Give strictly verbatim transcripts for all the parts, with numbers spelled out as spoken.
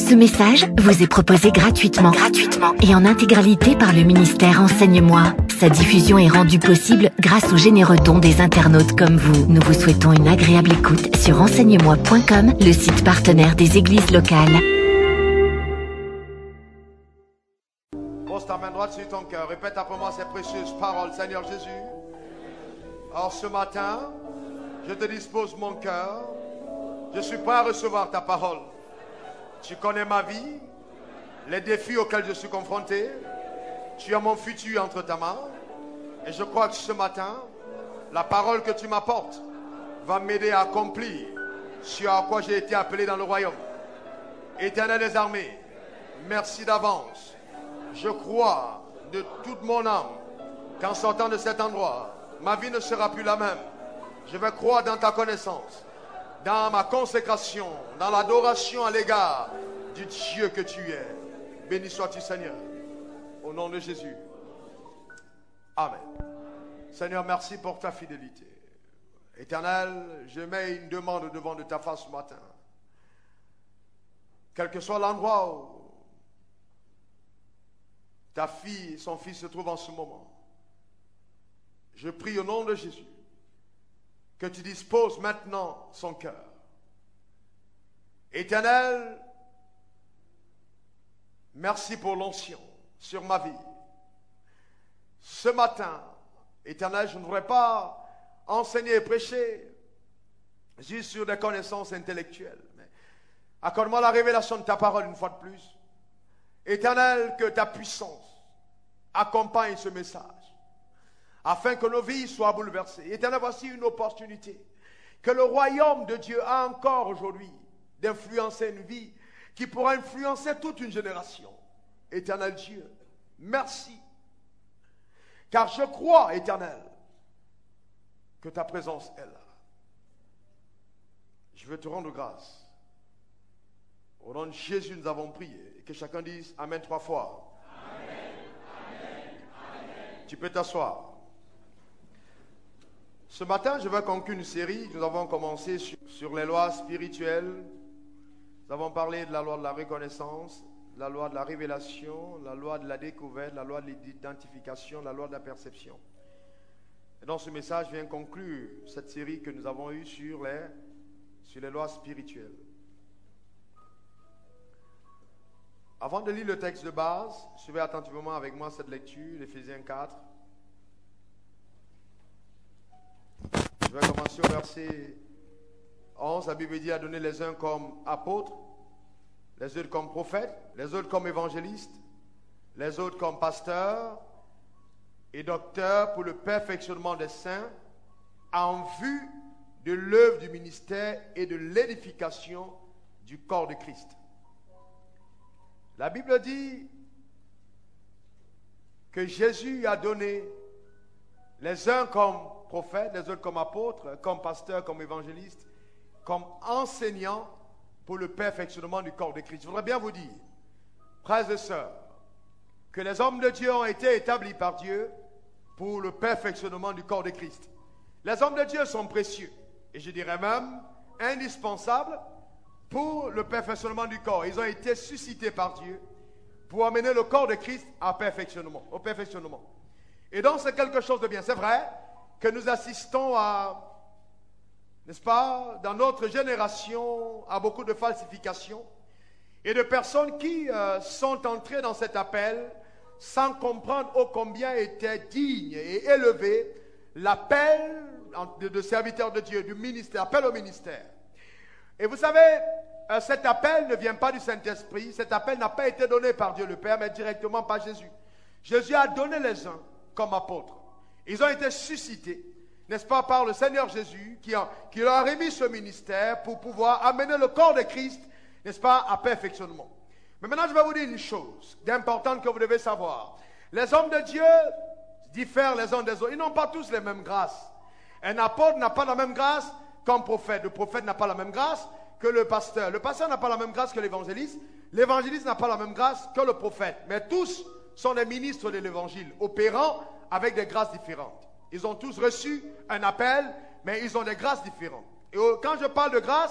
Ce message vous est proposé gratuitement, gratuitement et en intégralité par le ministère Enseigne-moi. Sa diffusion est rendue possible grâce aux généreux dons des internautes comme vous. Nous vous souhaitons une agréable écoute sur enseigne moi point com, le site partenaire des églises locales. Pose ta main droite sur ton cœur. Répète après moi ces précieuses paroles. Seigneur Jésus, alors ce matin, je te dispose mon cœur. Je suis prêt à recevoir ta parole. Tu connais ma vie, les défis auxquels je suis confronté. Tu as mon futur entre ta main. Et je crois que ce matin, la parole que tu m'apportes va m'aider à accomplir ce à quoi j'ai été appelé dans le royaume. Éternel des armées, merci d'avance. Je crois de toute mon âme qu'en sortant de cet endroit, ma vie ne sera plus la même. Je vais croire dans ta connaissance, dans ma consécration, dans l'adoration à l'égard du Dieu que tu es. Béni sois-tu, Seigneur, au nom de Jésus. Amen. Seigneur, merci pour ta fidélité. Éternel, je mets une demande devant de ta face ce matin. Quel que soit l'endroit où ta fille et son fils se trouvent en ce moment, je prie au nom de Jésus que tu disposes maintenant son cœur. Éternel, merci pour l'onction sur ma vie. Ce matin, Éternel, je ne voudrais pas enseigner et prêcher juste sur des connaissances intellectuelles. Mais accorde-moi la révélation de ta parole une fois de plus. Éternel, que ta puissance accompagne ce message, afin que nos vies soient bouleversées. Éternel, voici une opportunité que le royaume de Dieu a encore aujourd'hui d'influencer une vie qui pourra influencer toute une génération. Éternel Dieu, merci. Car je crois, Éternel, que ta présence est là. Je veux te rendre grâce. Au nom de Jésus, nous avons prié. Et que chacun dise Amen trois fois. Amen, amen, amen. Tu peux t'asseoir. Ce matin, je vais conclure une série. Nous avons commencé sur, sur les lois spirituelles. Nous avons parlé de la loi de la reconnaissance, la loi de la révélation, la loi de la découverte, la loi de l'identification, la loi de la perception. Et dans ce message, je viens conclure cette série que nous avons eue sur les, sur les lois spirituelles. Avant de lire le texte de base, suivez attentivement avec moi cette lecture, Éphésiens quatre. Je vais commencer au verset onze. La Bible dit: a donné les uns comme apôtres, les autres comme prophètes, les autres comme évangélistes, les autres comme pasteurs et docteurs pour le perfectionnement des saints, en vue de l'œuvre du ministère et de l'édification du corps de Christ. La Bible dit que Jésus a donné les uns comme prophètes, les autres comme apôtres, comme pasteurs, comme évangélistes, comme enseignants pour le perfectionnement du corps de Christ. Je voudrais bien vous dire, frères et sœurs, que les hommes de Dieu ont été établis par Dieu pour le perfectionnement du corps de Christ. Les hommes de Dieu sont précieux, et je dirais même indispensables pour le perfectionnement du corps. Ils ont été suscités par Dieu pour amener le corps de Christ à perfectionnement, au perfectionnement. Et donc c'est quelque chose de bien. C'est vrai que nous assistons à, n'est-ce pas, dans notre génération, à beaucoup de falsifications et de personnes qui euh, sont entrées dans cet appel sans comprendre ô combien était digne et élevé l'appel de, de serviteurs de Dieu, du ministère, l'appel au ministère. Et vous savez, euh, cet appel ne vient pas du Saint-Esprit, cet appel n'a pas été donné par Dieu le Père, mais directement par Jésus. Jésus a donné les uns comme apôtres. Ils ont été suscités, n'est-ce pas, par le Seigneur Jésus, qui, a, qui leur a remis ce ministère pour pouvoir amener le corps de Christ, n'est-ce pas, à perfectionnement. Mais maintenant, je vais vous dire une chose d'importante que vous devez savoir. Les hommes de Dieu diffèrent les uns des autres. Ils n'ont pas tous les mêmes grâces. Un apôtre n'a pas la même grâce qu'un prophète. Le prophète n'a pas la même grâce que le pasteur. Le pasteur n'a pas la même grâce que l'évangéliste. L'évangéliste n'a pas la même grâce que le prophète. Mais tous sont des ministres de l'évangile, opérant avec des grâces différentes. Ils ont tous reçu un appel, mais ils ont des grâces différentes. Et quand je parle de grâce,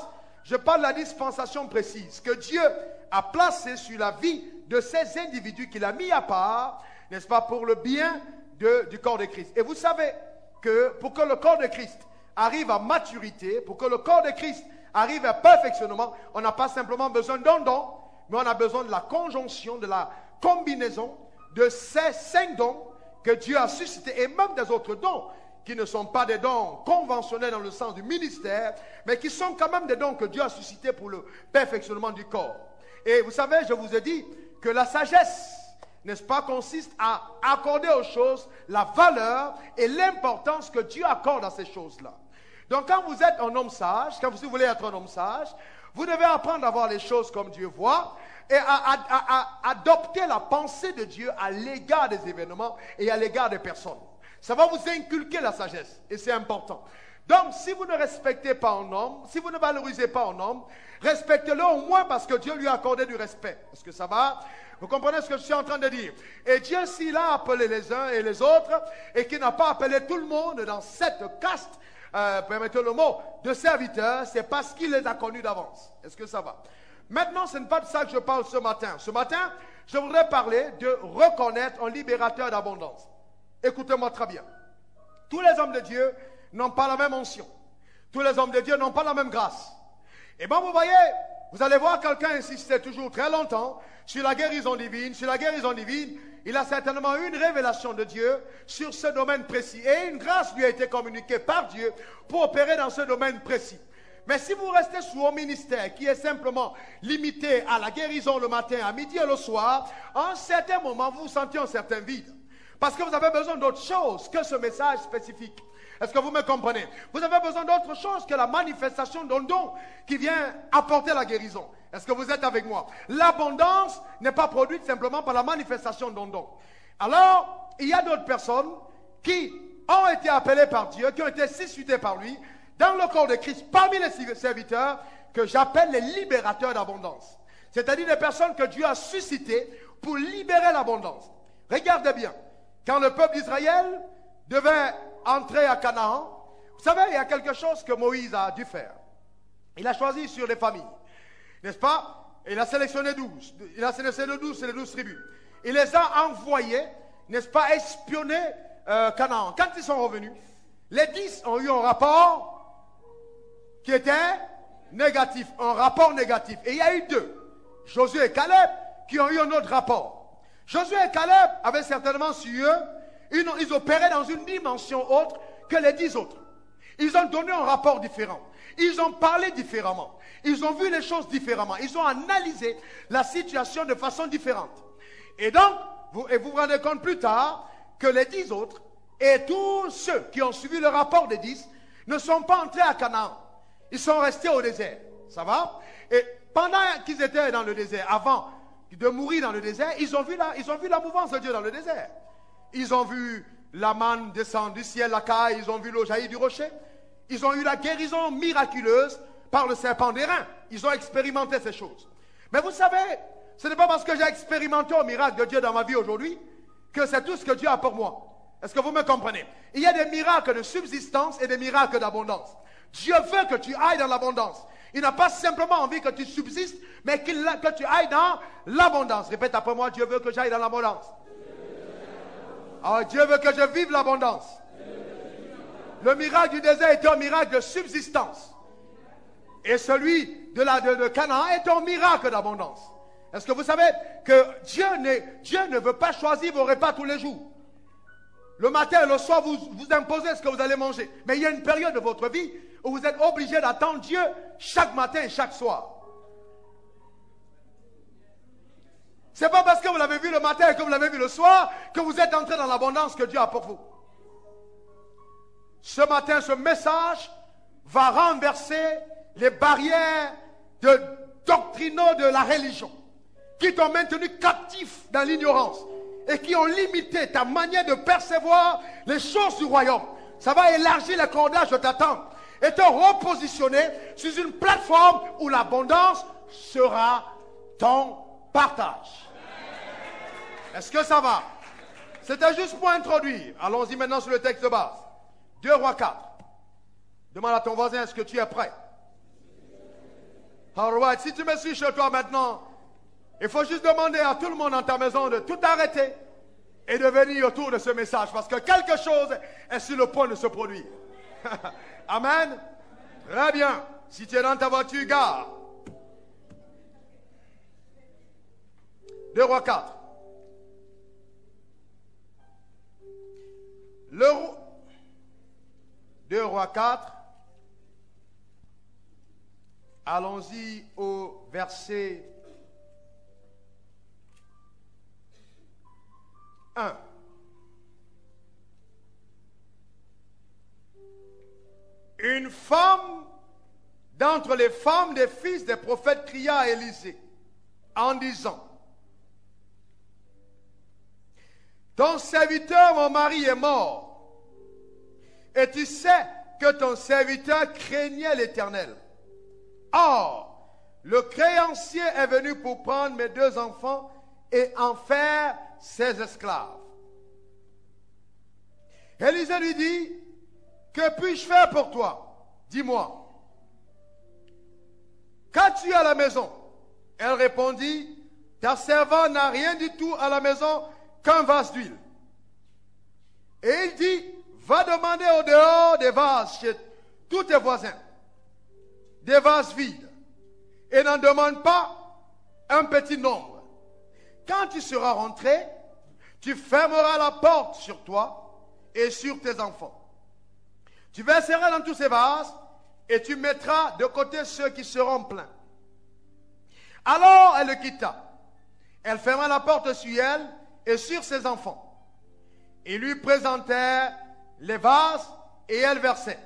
je parle de la dispensation précise que Dieu a placée sur la vie de ces individus qu'il a mis à part, n'est-ce pas, pour le bien de, du corps de Christ. Et vous savez que pour que le corps de Christ arrive à maturité, pour que le corps de Christ arrive à perfectionnement, on n'a pas simplement besoin d'un don, mais on a besoin de la conjonction, de la combinaison de ces cinq dons que Dieu a suscités, et même des autres dons qui ne sont pas des dons conventionnels dans le sens du ministère, mais qui sont quand même des dons que Dieu a suscités pour le perfectionnement du corps. Et vous savez, je vous ai dit que la sagesse, n'est-ce pas, consiste à accorder aux choses la valeur et l'importance que Dieu accorde à ces choses-là. Donc quand vous êtes un homme sage, quand vous voulez être un homme sage, vous devez apprendre à voir les choses comme Dieu voit et à, à, à, à adopter la pensée de Dieu à l'égard des événements et à l'égard des personnes. Ça va vous inculquer la sagesse et c'est important. Donc si vous ne respectez pas un homme, si vous ne valorisez pas un homme, respectez-le au moins parce que Dieu lui a accordé du respect. Est-ce que ça va? Vous comprenez ce que je suis en train de dire? Et Dieu, s'il a appelé les uns et les autres et qu'il n'a pas appelé tout le monde dans cette caste, Euh, permettez le mot, de serviteurs, c'est parce qu'il les a connus d'avance. Est-ce que ça va? Maintenant, ce n'est pas de ça que je parle ce matin. Ce matin, je voudrais parler de reconnaître un libérateur d'abondance. Écoutez-moi très bien. Tous les hommes de Dieu n'ont pas la même onction. Tous les hommes de Dieu n'ont pas la même grâce. Et bien, vous voyez, vous allez voir quelqu'un insister toujours très longtemps sur la guérison divine, sur la guérison divine. Il a certainement eu une révélation de Dieu sur ce domaine précis. Et une grâce lui a été communiquée par Dieu pour opérer dans ce domaine précis. Mais si vous restez sous un ministère qui est simplement limité à la guérison le matin, à midi et le soir, à un certain moment, vous vous sentez un certain vide. Parce que vous avez besoin d'autre chose que ce message spécifique. Est-ce que vous me comprenez? Vous avez besoin d'autre chose que la manifestation d'un don qui vient apporter la guérison. Est-ce que vous êtes avec moi? L'abondance n'est pas produite simplement par la manifestation d'un don. Alors, il y a d'autres personnes qui ont été appelées par Dieu, qui ont été suscitées par lui, dans le corps de Christ, parmi les serviteurs, que j'appelle les libérateurs d'abondance. C'est-à-dire des personnes que Dieu a suscitées pour libérer l'abondance. Regardez bien, quand le peuple d'Israël devait entrer à Canaan, vous savez, il y a quelque chose que Moïse a dû faire. Il a choisi sur les familles, n'est-ce pas? Il a sélectionné douze. Il a sélectionné douze, c'est les douze tribus. Il les a envoyés, n'est-ce pas, espionner euh, Canaan. Quand ils sont revenus, les dix ont eu un rapport qui était négatif, un rapport négatif. Et il y a eu deux, Josué et Caleb, qui ont eu un autre rapport. Josué et Caleb avaient certainement su eux, Une, ils opéraient dans une dimension autre que les dix autres. Ils ont donné un rapport différent. Ils ont parlé différemment. Ils ont vu les choses différemment. Ils ont analysé la situation de façon différente. Et donc, vous et vous, vous rendez compte plus tard que les dix autres et tous ceux qui ont suivi le rapport des dix ne sont pas entrés à Canaan. Ils sont restés au désert. Ça va? Et pendant qu'ils étaient dans le désert, avant de mourir dans le désert, ils ont vu la, ils ont vu la mouvance de Dieu dans le désert. Ils ont vu la manne descendre du ciel, la caille, ils ont vu l'eau jaillir du rocher. Ils ont eu la guérison miraculeuse par le serpent d'airain. Ils ont expérimenté ces choses. Mais vous savez, ce n'est pas parce que j'ai expérimenté un miracle de Dieu dans ma vie aujourd'hui que c'est tout ce que Dieu a pour moi. Est-ce que vous me comprenez? Il y a des miracles de subsistance et des miracles d'abondance. Dieu veut que tu ailles dans l'abondance. Il n'a pas simplement envie que tu subsistes, mais qu'il, que tu ailles dans l'abondance. Répète après moi, Dieu veut que j'aille dans l'abondance. Alors, Dieu veut que je vive l'abondance. Le miracle du désert était un miracle de subsistance. Et celui de, la, de, de Canaan est un miracle d'abondance. Est-ce que vous savez que Dieu, Dieu ne veut pas choisir vos repas tous les jours? Le matin et le soir, vous, vous imposez ce que vous allez manger. Mais il y a une période de votre vie où vous êtes obligé d'attendre Dieu chaque matin et chaque soir. Ce n'est pas parce que vous l'avez vu le matin et que vous l'avez vu le soir que vous êtes entré dans l'abondance que Dieu a pour vous. Ce matin, ce message va renverser les barrières de doctrinaux de la religion qui t'ont maintenu captif dans l'ignorance et qui ont limité ta manière de percevoir les choses du royaume. Ça va élargir les cordages de ta tente et te repositionner sur une plateforme où l'abondance sera ton partage. Est-ce que ça va? C'était juste pour introduire. Allons-y maintenant sur le texte de base. deux Rois quatre. Demande à ton voisin, est-ce que tu es prêt? All right. Si tu me suis chez toi maintenant, il faut juste demander à tout le monde dans ta maison de tout arrêter et de venir autour de ce message parce que quelque chose est sur le point de se produire. Amen. Très bien. Si tu es dans ta voiture, gare. deux Rois quatre. Le deux Rois quatre. Allons-y au verset un. Une femme d'entre les femmes des fils des prophètes cria à Élisée en disant: ton serviteur, mon mari, est mort, et tu sais que ton serviteur craignait l'Éternel. Or, le créancier est venu pour prendre mes deux enfants et en faire ses esclaves. Élisée lui dit: que puis-je faire pour toi? Dis-moi. Qu'as-tu à la maison? Elle répondit: ta servante n'a rien du tout à la maison qu'un vase d'huile. Et il dit: va demander au dehors des vases chez tous tes voisins, des vases vides, et n'en demande pas un petit nombre. Quand tu seras rentré, tu fermeras la porte sur toi et sur tes enfants. Tu verseras dans tous ces vases et tu mettras de côté ceux qui seront pleins. Alors elle le quitta. Elle ferma la porte sur elle et sur ses enfants. Ils lui présentèrent les vases et elle versait.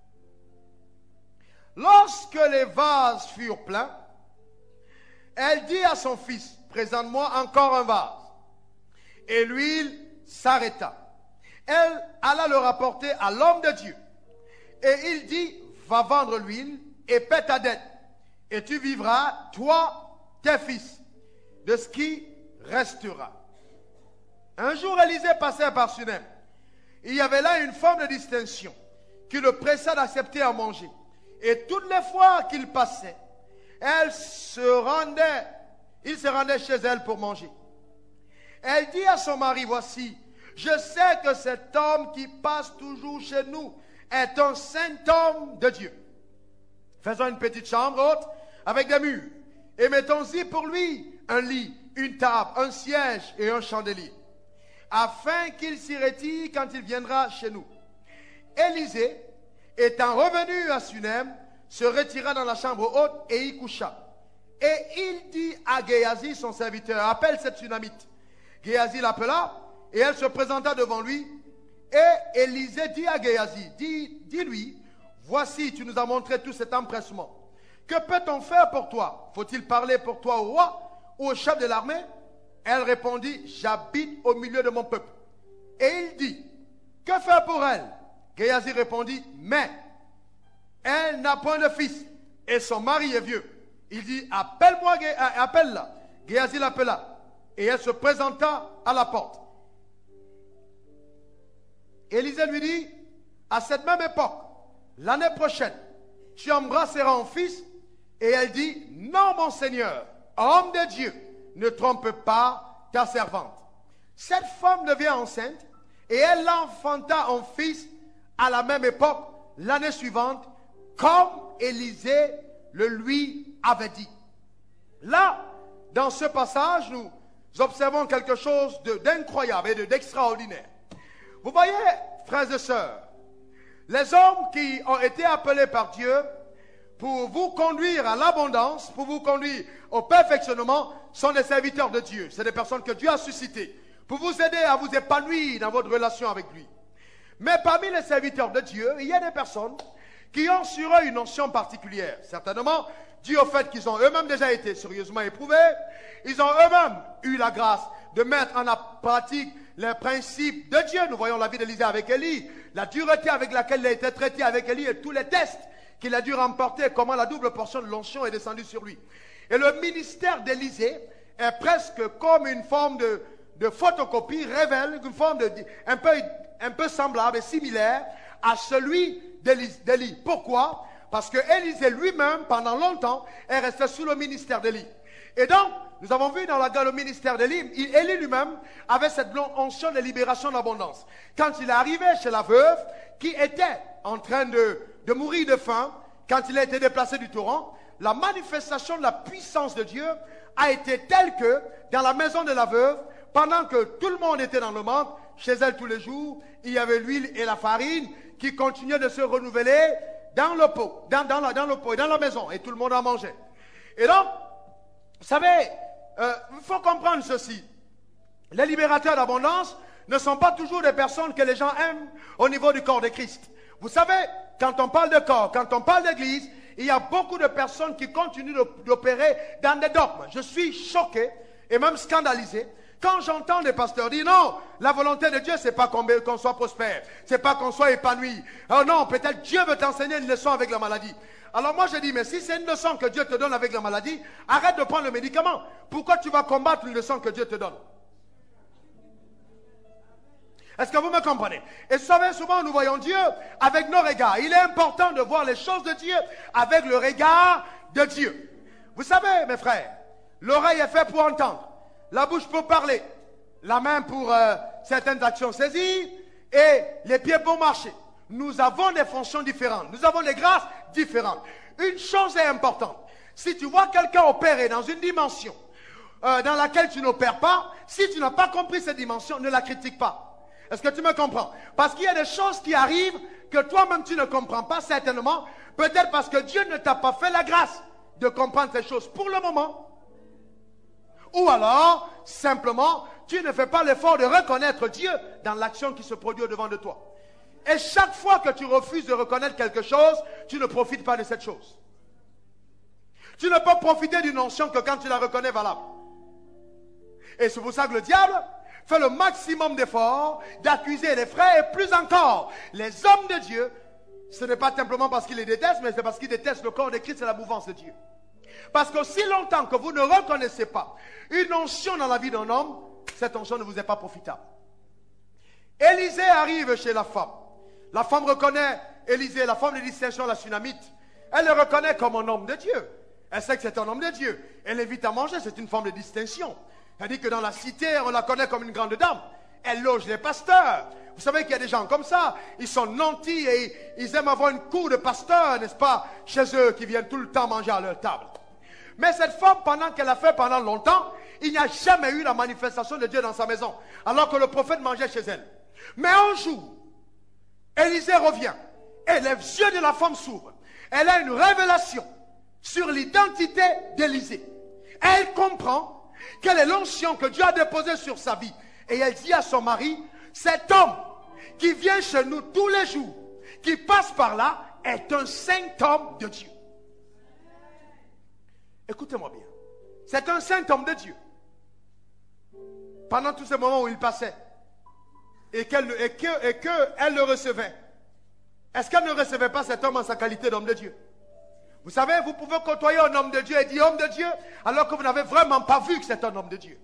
Lorsque les vases furent pleins, elle dit à son fils: présente-moi encore un vase. Et l'huile s'arrêta. Elle alla le rapporter à l'homme de Dieu. Et il dit: va vendre l'huile et paie ta dette. Et tu vivras, toi, tes fils, de ce qui restera. Un jour, Élisée passait par Sunem. Il y avait là une femme de distinction qui le pressa d'accepter à manger. Et toutes les fois qu'il passait, elle se rendait, il se rendait chez elle pour manger. Elle dit à son mari: voici, je sais que cet homme qui passe toujours chez nous est un saint homme de Dieu. Faisons une petite chambre haute avec des murs et mettons-y pour lui un lit, une table, un siège et un chandelier, afin qu'il s'y retire quand il viendra chez nous. Élisée, étant revenu à Sunem, se retira dans la chambre haute et y coucha. Et il dit à Géasi, son serviteur: appelle cette Sunamite. Géasi l'appela et elle se présenta devant lui. Et Élisée dit à Géasi: dis, dis-lui, voici, tu nous as montré tout cet empressement. Que peut-on faire pour toi? Faut-il parler pour toi au roi ou au chef de l'armée? Elle répondit: j'habite au milieu de mon peuple. Et il dit: que faire pour elle? Géasi répondit: mais elle n'a point de fils et son mari est vieux. Il dit: appelle-moi, appelle-la. Géasi l'appela et elle se présenta à la porte. Élisée lui dit: à cette même époque, l'année prochaine, tu embrasseras un fils. Et elle dit: non, mon Seigneur, homme de Dieu, ne trompe pas ta servante. Cette femme devient enceinte et elle enfanta un fils à la même époque, l'année suivante, comme Élisée le lui avait dit. Là, dans ce passage, nous observons quelque chose de, d'incroyable et de, d'extraordinaire. Vous voyez, frères et sœurs, les hommes qui ont été appelés par Dieu pour vous conduire à l'abondance, pour vous conduire au perfectionnement, sont des serviteurs de Dieu. C'est des personnes que Dieu a suscitées pour vous aider à vous épanouir dans votre relation avec lui. Mais parmi les serviteurs de Dieu, il y a des personnes qui ont sur eux une onction particulière. Certainement, dû au fait qu'ils ont eux-mêmes déjà été sérieusement éprouvés, ils ont eux-mêmes eu la grâce de mettre en pratique les principes de Dieu. Nous voyons la vie d'Élisée avec Élie, la dureté avec laquelle il a été traité avec Élie et tous les tests qu'il a dû remporter, comment la double portion de l'onction est descendue sur lui. Et le ministère d'Élisée est presque comme une forme de, de photocopie, révèle une forme de, un, peu, un peu semblable et similaire à celui d'Élie. Pourquoi? Parce que Élisée lui-même, pendant longtemps, est resté sous le ministère d'Élie. Et donc, nous avons vu dans, la, dans le ministère d'Élie, Élie lui-même avait cette onction de libération d'abondance. Quand il est arrivé chez la veuve, qui était en train de, de mourir de faim, quand il a été déplacé du torrent, la manifestation de la puissance de Dieu a été telle que, dans la maison de la veuve, pendant que tout le monde était dans le manque, chez elle tous les jours, il y avait l'huile et la farine qui continuaient de se renouveler dans le pot, dans, dans, la, dans le pot et dans la maison, et tout le monde en mangeait. Et donc, vous savez, euh, il faut comprendre ceci. Les libérateurs d'abondance ne sont pas toujours des personnes que les gens aiment au niveau du corps de Christ. Vous savez, quand on parle de corps, quand on parle d'église, il y a beaucoup de personnes qui continuent d'opérer dans des dogmes. Je suis choqué et même scandalisé quand j'entends des pasteurs dire non, la volonté de Dieu, c'est pas qu'on qu'on soit prospère, c'est pas qu'on soit épanoui. Oh non, peut-être Dieu veut t'enseigner une leçon avec la maladie. Alors moi je dis, mais si c'est une leçon que Dieu te donne avec la maladie, arrête de prendre le médicament. Pourquoi tu vas combattre une leçon que Dieu te donne? Est-ce que vous me comprenez? Et vous savez, souvent nous voyons Dieu avec nos regards. Il est important de voir les choses de Dieu avec le regard de Dieu. Vous savez, mes frères, l'oreille est faite pour entendre, la bouche pour parler, la main pour euh, certaines actions saisies et les pieds pour marcher. Nous avons des fonctions différentes, nous avons des grâces différentes. Une chose est importante, si tu vois quelqu'un opérer dans une dimension euh, dans laquelle tu n'opères pas, si tu n'as pas compris cette dimension, ne la critique pas. Est-ce que tu me comprends? Parce qu'il y a des choses qui arrivent que toi-même tu ne comprends pas certainement, peut-être parce que Dieu ne t'a pas fait la grâce de comprendre ces choses pour le moment. Ou alors, simplement, tu ne fais pas l'effort de reconnaître Dieu dans l'action qui se produit au-devant de toi. Et chaque fois que tu refuses de reconnaître quelque chose, tu ne profites pas de cette chose. Tu ne peux profiter d'une notion que quand tu la reconnais valable. Et c'est pour ça que le diable fait le maximum d'efforts d'accuser les frères et plus encore les hommes de Dieu. Ce n'est pas simplement parce qu'ils les détestent, mais c'est parce qu'ils détestent le corps de Christ et la mouvance de Dieu. Parce qu'aussi longtemps que vous ne reconnaissez pas une onction dans la vie d'un homme, cette onction ne vous est pas profitable. Élisée arrive chez la femme. La femme reconnaît Élisée, la femme de distinction, la Sunamite. Elle le reconnaît comme un homme de Dieu. Elle sait que c'est un homme de Dieu. Elle l'invite à manger, c'est une femme de distinction. Elle dit que dans la cité, on la connaît comme une grande dame. Elle loge les pasteurs. Vous savez qu'il y a des gens comme ça. Ils sont nantis et ils aiment avoir une cour de pasteurs, n'est-ce pas, chez eux, qui viennent tout le temps manger à leur table. Mais cette femme, pendant qu'elle a fait pendant longtemps, il n'y a jamais eu la manifestation de Dieu dans sa maison, alors que le prophète mangeait chez elle. Mais un jour, Élisée revient et les yeux de la femme s'ouvrent. Elle a une révélation sur l'identité d'Élisée. Elle comprend quelle est l'onction que Dieu a déposée sur sa vie. Et elle dit à son mari, cet homme qui vient chez nous tous les jours, qui passe par là, est un saint homme de Dieu. Écoutez-moi bien. C'est un saint homme de Dieu. Pendant tous ces moments où il passait, et qu'elle et que, et que elle le recevait, est-ce qu'elle ne recevait pas cet homme en sa qualité d'homme de Dieu? Vous savez, vous pouvez côtoyer un homme de Dieu et dire homme de Dieu, alors que vous n'avez vraiment pas vu que c'est un homme de Dieu.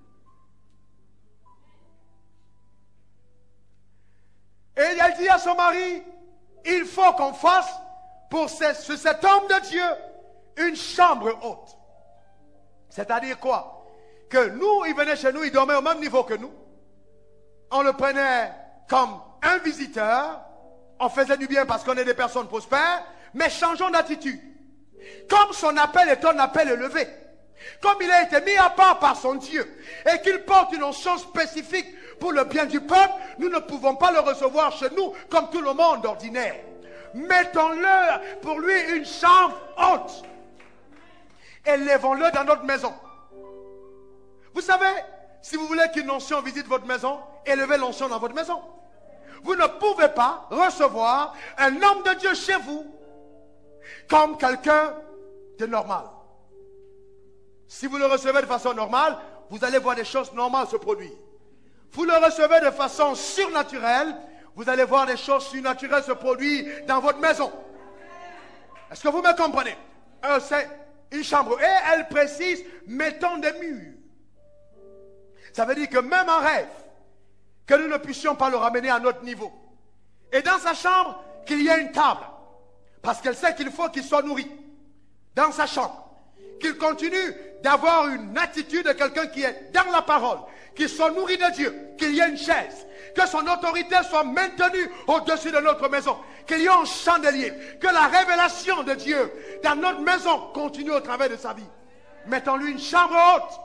Et elle dit à son mari, il faut qu'on fasse pour ce, ce, cet homme de Dieu une chambre haute. C'est-à-dire quoi? Que nous, il venait chez nous, il dormait au même niveau que nous. On le prenait comme un visiteur. On faisait du bien parce qu'on est des personnes prospères. Mais changeons d'attitude. Comme son appel est un appel élevé. Comme il a été mis à part par son Dieu. Et qu'il porte une onction spécifique pour le bien du peuple. Nous ne pouvons pas le recevoir chez nous comme tout le monde ordinaire. Mettons-le pour lui une chambre haute. Élevons-le dans notre maison. Vous savez, si vous voulez qu'une onction visite votre maison, élevez l'onction dans votre maison. Vous ne pouvez pas recevoir un homme de Dieu chez vous comme quelqu'un de normal. Si vous le recevez de façon normale, vous allez voir des choses normales se produire. Vous le recevez de façon surnaturelle, vous allez voir des choses surnaturelles se produire dans votre maison. Est-ce que vous me comprenez? Euh, c'est une chambre. Et elle précise, mettons des murs. Ça veut dire que même en rêve, que nous ne puissions pas le ramener à notre niveau. Et dans sa chambre, qu'il y ait une table. Parce qu'elle sait qu'il faut qu'il soit nourri dans sa chambre. Qu'il continue d'avoir une attitude de quelqu'un qui est dans la parole. Qu'il soit nourri de Dieu. Qu'il y ait une chaise. Que son autorité soit maintenue au-dessus de notre maison. Qu'il y ait un chandelier. Que la révélation de Dieu dans notre maison continue au travers de sa vie. Mettons-lui une chambre haute.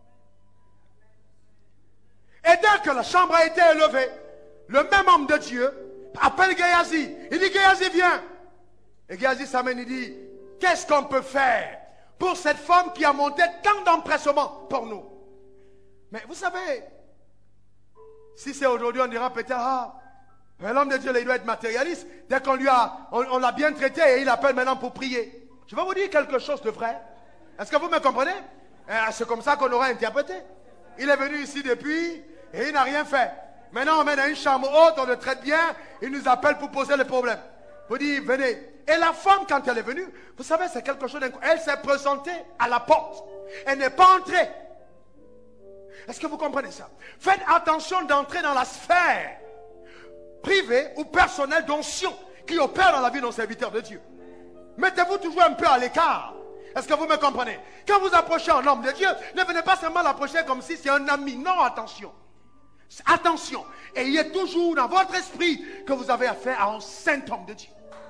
Et dès que la chambre a été élevée, le même homme de Dieu appelle Géasi. Il dit, Géasi, viens. Et Géasi s'amène, il dit, qu'est-ce qu'on peut faire pour cette femme qui a monté tant d'empressement pour nous? Mais vous savez, si c'est aujourd'hui, on dira peut-être, ah, l'homme de Dieu, il doit être matérialiste. Dès qu'on lui a, on, on l'a bien traité et il appelle maintenant pour prier. Je vais vous dire quelque chose de vrai. Est-ce que vous me comprenez? C'est comme ça qu'on aura interprété. Il est venu ici depuis et il n'a rien fait. Maintenant, on mène à une chambre haute, on le traite bien, il nous appelle pour poser le problème. Vous dites, venez. Et la femme, quand elle est venue, vous savez, c'est quelque chose d'incroyable. Elle s'est présentée à la porte. Elle n'est pas entrée. Est-ce que vous comprenez ça? Faites attention d'entrer dans la sphère privée ou personnelle d'onction qui opère dans la vie d'un serviteur de Dieu. Mettez-vous toujours un peu à l'écart. Est-ce que vous me comprenez? Quand vous approchez un homme de Dieu, ne venez pas seulement l'approcher comme si c'est un ami. Non, attention. Attention. Ayez toujours dans votre esprit que vous avez affaire à un saint homme de Dieu.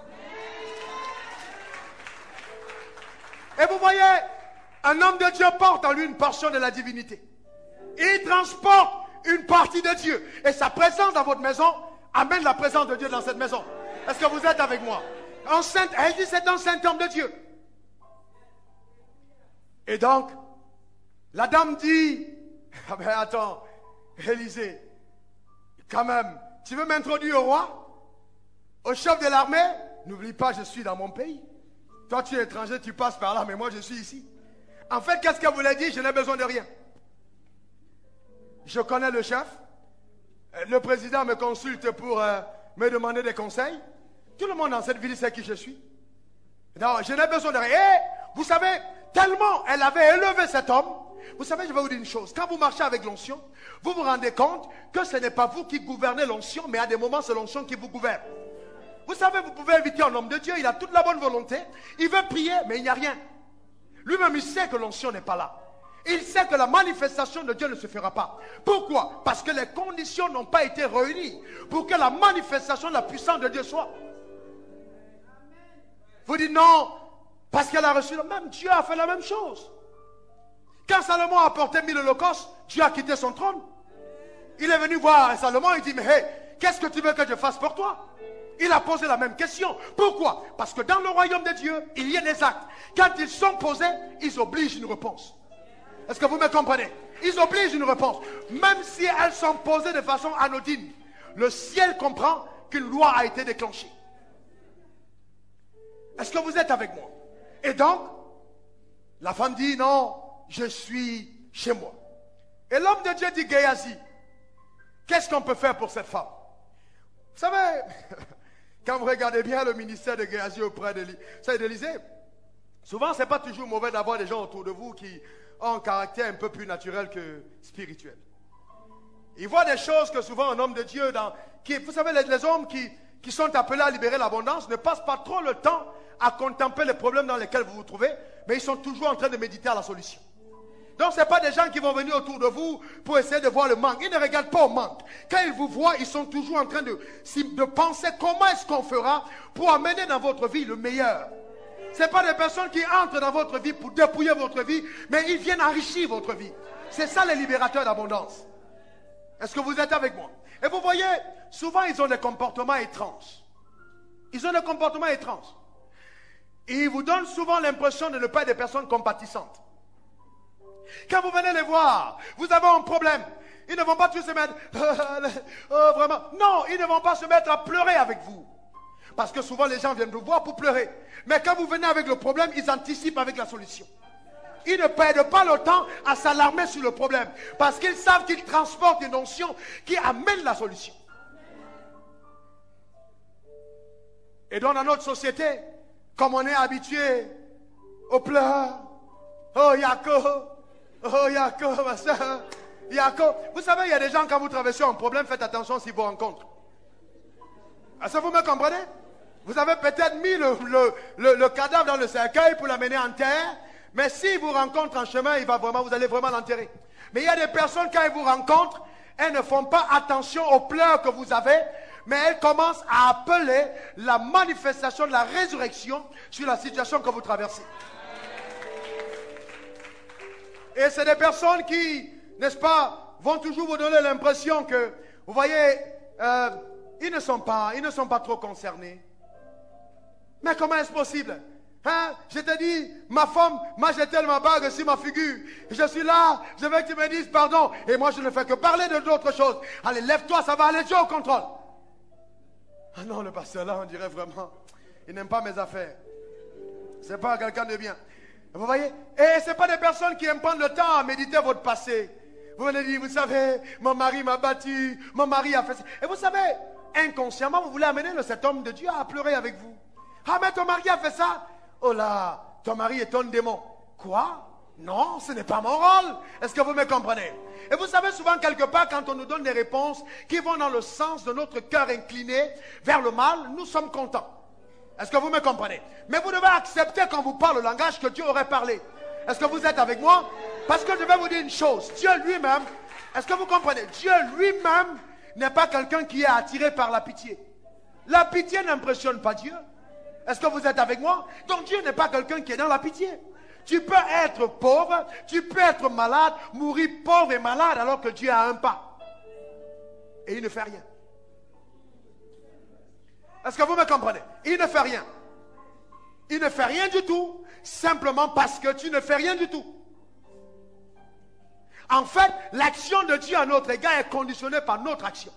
Et vous voyez, un homme de Dieu porte en lui une portion de la divinité. Il transporte une partie de Dieu. Et sa présence dans votre maison amène la présence de Dieu dans cette maison. Est-ce que vous êtes avec moi? Un saint, elle dit c'est un saint homme de Dieu. Et donc, la dame dit, ah ben attends, Élisée, quand même, tu veux m'introduire au roi? Au chef de l'armée? N'oublie pas, je suis dans mon pays. Toi, tu es étranger, tu passes par là, mais moi, je suis ici. En fait, qu'est-ce qu'elle voulait dire? Je n'ai besoin de rien. Je connais le chef. Le président me consulte pour euh, me demander des conseils. Tout le monde dans cette ville sait qui je suis. Non, je n'ai besoin de rien. Et vous savez, tellement elle avait élevé cet homme. Vous savez, je vais vous dire une chose. Quand vous marchez avec l'onction, vous vous rendez compte que ce n'est pas vous qui gouvernez l'onction, mais à des moments, c'est l'onction qui vous gouverne. Vous savez, vous pouvez inviter un homme de Dieu, il a toute la bonne volonté, il veut prier, mais il n'y a rien. Lui-même, il sait que l'onction n'est pas là. Il sait que la manifestation de Dieu ne se fera pas. Pourquoi? Parce que les conditions n'ont pas été réunies pour que la manifestation de la puissance de Dieu soit. Vous dites non, parce qu'elle a reçu le même. Dieu a fait la même chose. Quand Salomon a apporté mille holocaustes, Dieu a quitté son trône. Il est venu voir Salomon, il dit, mais hey, qu'est-ce que tu veux que je fasse pour toi? Il a posé la même question. Pourquoi? Parce que dans le royaume de Dieu, il y a des actes. Quand ils sont posés, ils obligent une réponse. Est-ce que vous me comprenez? Ils obligent une réponse. Même si elles sont posées de façon anodine, le ciel comprend qu'une loi a été déclenchée. Est-ce que vous êtes avec moi? Et donc, la femme dit, non, je suis chez moi. Et l'homme de Dieu dit, Géasi, qu'est-ce qu'on peut faire pour cette femme? Vous savez, quand vous regardez bien le ministère de Géasi auprès d'Élysée, souvent, ce n'est pas toujours mauvais d'avoir des gens autour de vous qui ont un caractère un peu plus naturel que spirituel. Ils voient des choses que souvent un homme de Dieu, dans, qui, vous savez, les, les hommes qui, qui sont appelés à libérer l'abondance ne passent pas trop le temps à contempler les problèmes dans lesquels vous vous trouvez, mais ils sont toujours en train de méditer à la solution. Donc, ce n'est pas des gens qui vont venir autour de vous pour essayer de voir le manque. Ils ne regardent pas au manque. Quand ils vous voient, ils sont toujours en train de, de penser comment est-ce qu'on fera pour amener dans votre vie le meilleur. Ce n'est pas des personnes qui entrent dans votre vie pour dépouiller votre vie, mais ils viennent enrichir votre vie. C'est ça les libérateurs d'abondance. Est-ce que vous êtes avec moi? Et vous voyez, souvent ils ont des comportements étranges. Ils ont des comportements étranges. Et ils vous donnent souvent l'impression de ne pas être des personnes compatissantes. Quand vous venez les voir, vous avez un problème. Ils ne vont pas tous se mettre... oh, vraiment. Non, ils ne vont pas se mettre à pleurer avec vous. Parce que souvent les gens viennent vous voir pour pleurer. Mais quand vous venez avec le problème, ils anticipent avec la solution. Ils ne perdent pas le temps à s'alarmer sur le problème. Parce qu'ils savent qu'ils transportent une onction qui amène la solution. Et donc dans notre société, comme on est habitué aux pleurs, oh Yako, oh Yako, ma soeur, Yako. Vous savez, il y a des gens, quand vous traversez un problème, faites attention s'ils vous rencontrent. Est-ce que vous me comprenez? Vous avez peut-être mis le, le, le, le cadavre dans le cercueil pour l'amener en terre, mais s'il vous rencontre en chemin, il va vraiment, vous allez vraiment l'enterrer. Mais il y a des personnes, quand elles vous rencontrent, elles ne font pas attention aux pleurs que vous avez, mais elles commencent à appeler la manifestation de la résurrection sur la situation que vous traversez. Et c'est des personnes qui, n'est-ce pas, vont toujours vous donner l'impression que, vous voyez, euh, ils ne sont pas, ils ne sont pas trop concernés. Mais comment est-ce possible? Hein? Je te dis, ma femme m'a jeté ma bague sur ma figure. Je suis là, je veux que tu me dises pardon. Et moi, je ne fais que parler de d'autres choses. Allez, lève-toi, ça va aller, tu es au contrôle. Ah non, le pasteur là, on dirait vraiment, il n'aime pas mes affaires. C'est pas quelqu'un de bien. Vous voyez? Et ce n'est pas des personnes qui aiment prendre le temps à méditer votre passé. Vous venez dire, vous savez, mon mari m'a battu, mon mari a fait ça. Et vous savez, inconsciemment, vous voulez amener cet homme de Dieu à pleurer avec vous. Ah, mais ton mari a fait ça. Oh là, ton mari est un démon. Quoi? Non, ce n'est pas mon rôle. Est-ce que vous me comprenez? Et vous savez, souvent, quelque part, quand on nous donne des réponses qui vont dans le sens de notre cœur incliné vers le mal, nous sommes contents. Est-ce que vous me comprenez? Mais vous devez accepter quand vous parle le langage que Dieu aurait parlé. Est-ce que vous êtes avec moi? Parce que je vais vous dire une chose. Dieu lui-même, est-ce que vous comprenez? Dieu lui-même n'est pas quelqu'un qui est attiré par la pitié. La pitié n'impressionne pas Dieu. Est-ce que vous êtes avec moi? Donc Dieu n'est pas quelqu'un qui est dans la pitié. Tu peux être pauvre, tu peux être malade, mourir pauvre et malade alors que Dieu a un pas. Et il ne fait rien. Est-ce que vous me comprenez? Il ne fait rien. Il ne fait rien du tout, simplement parce que tu ne fais rien du tout. En fait, l'action de Dieu à notre égard est conditionnée par notre action.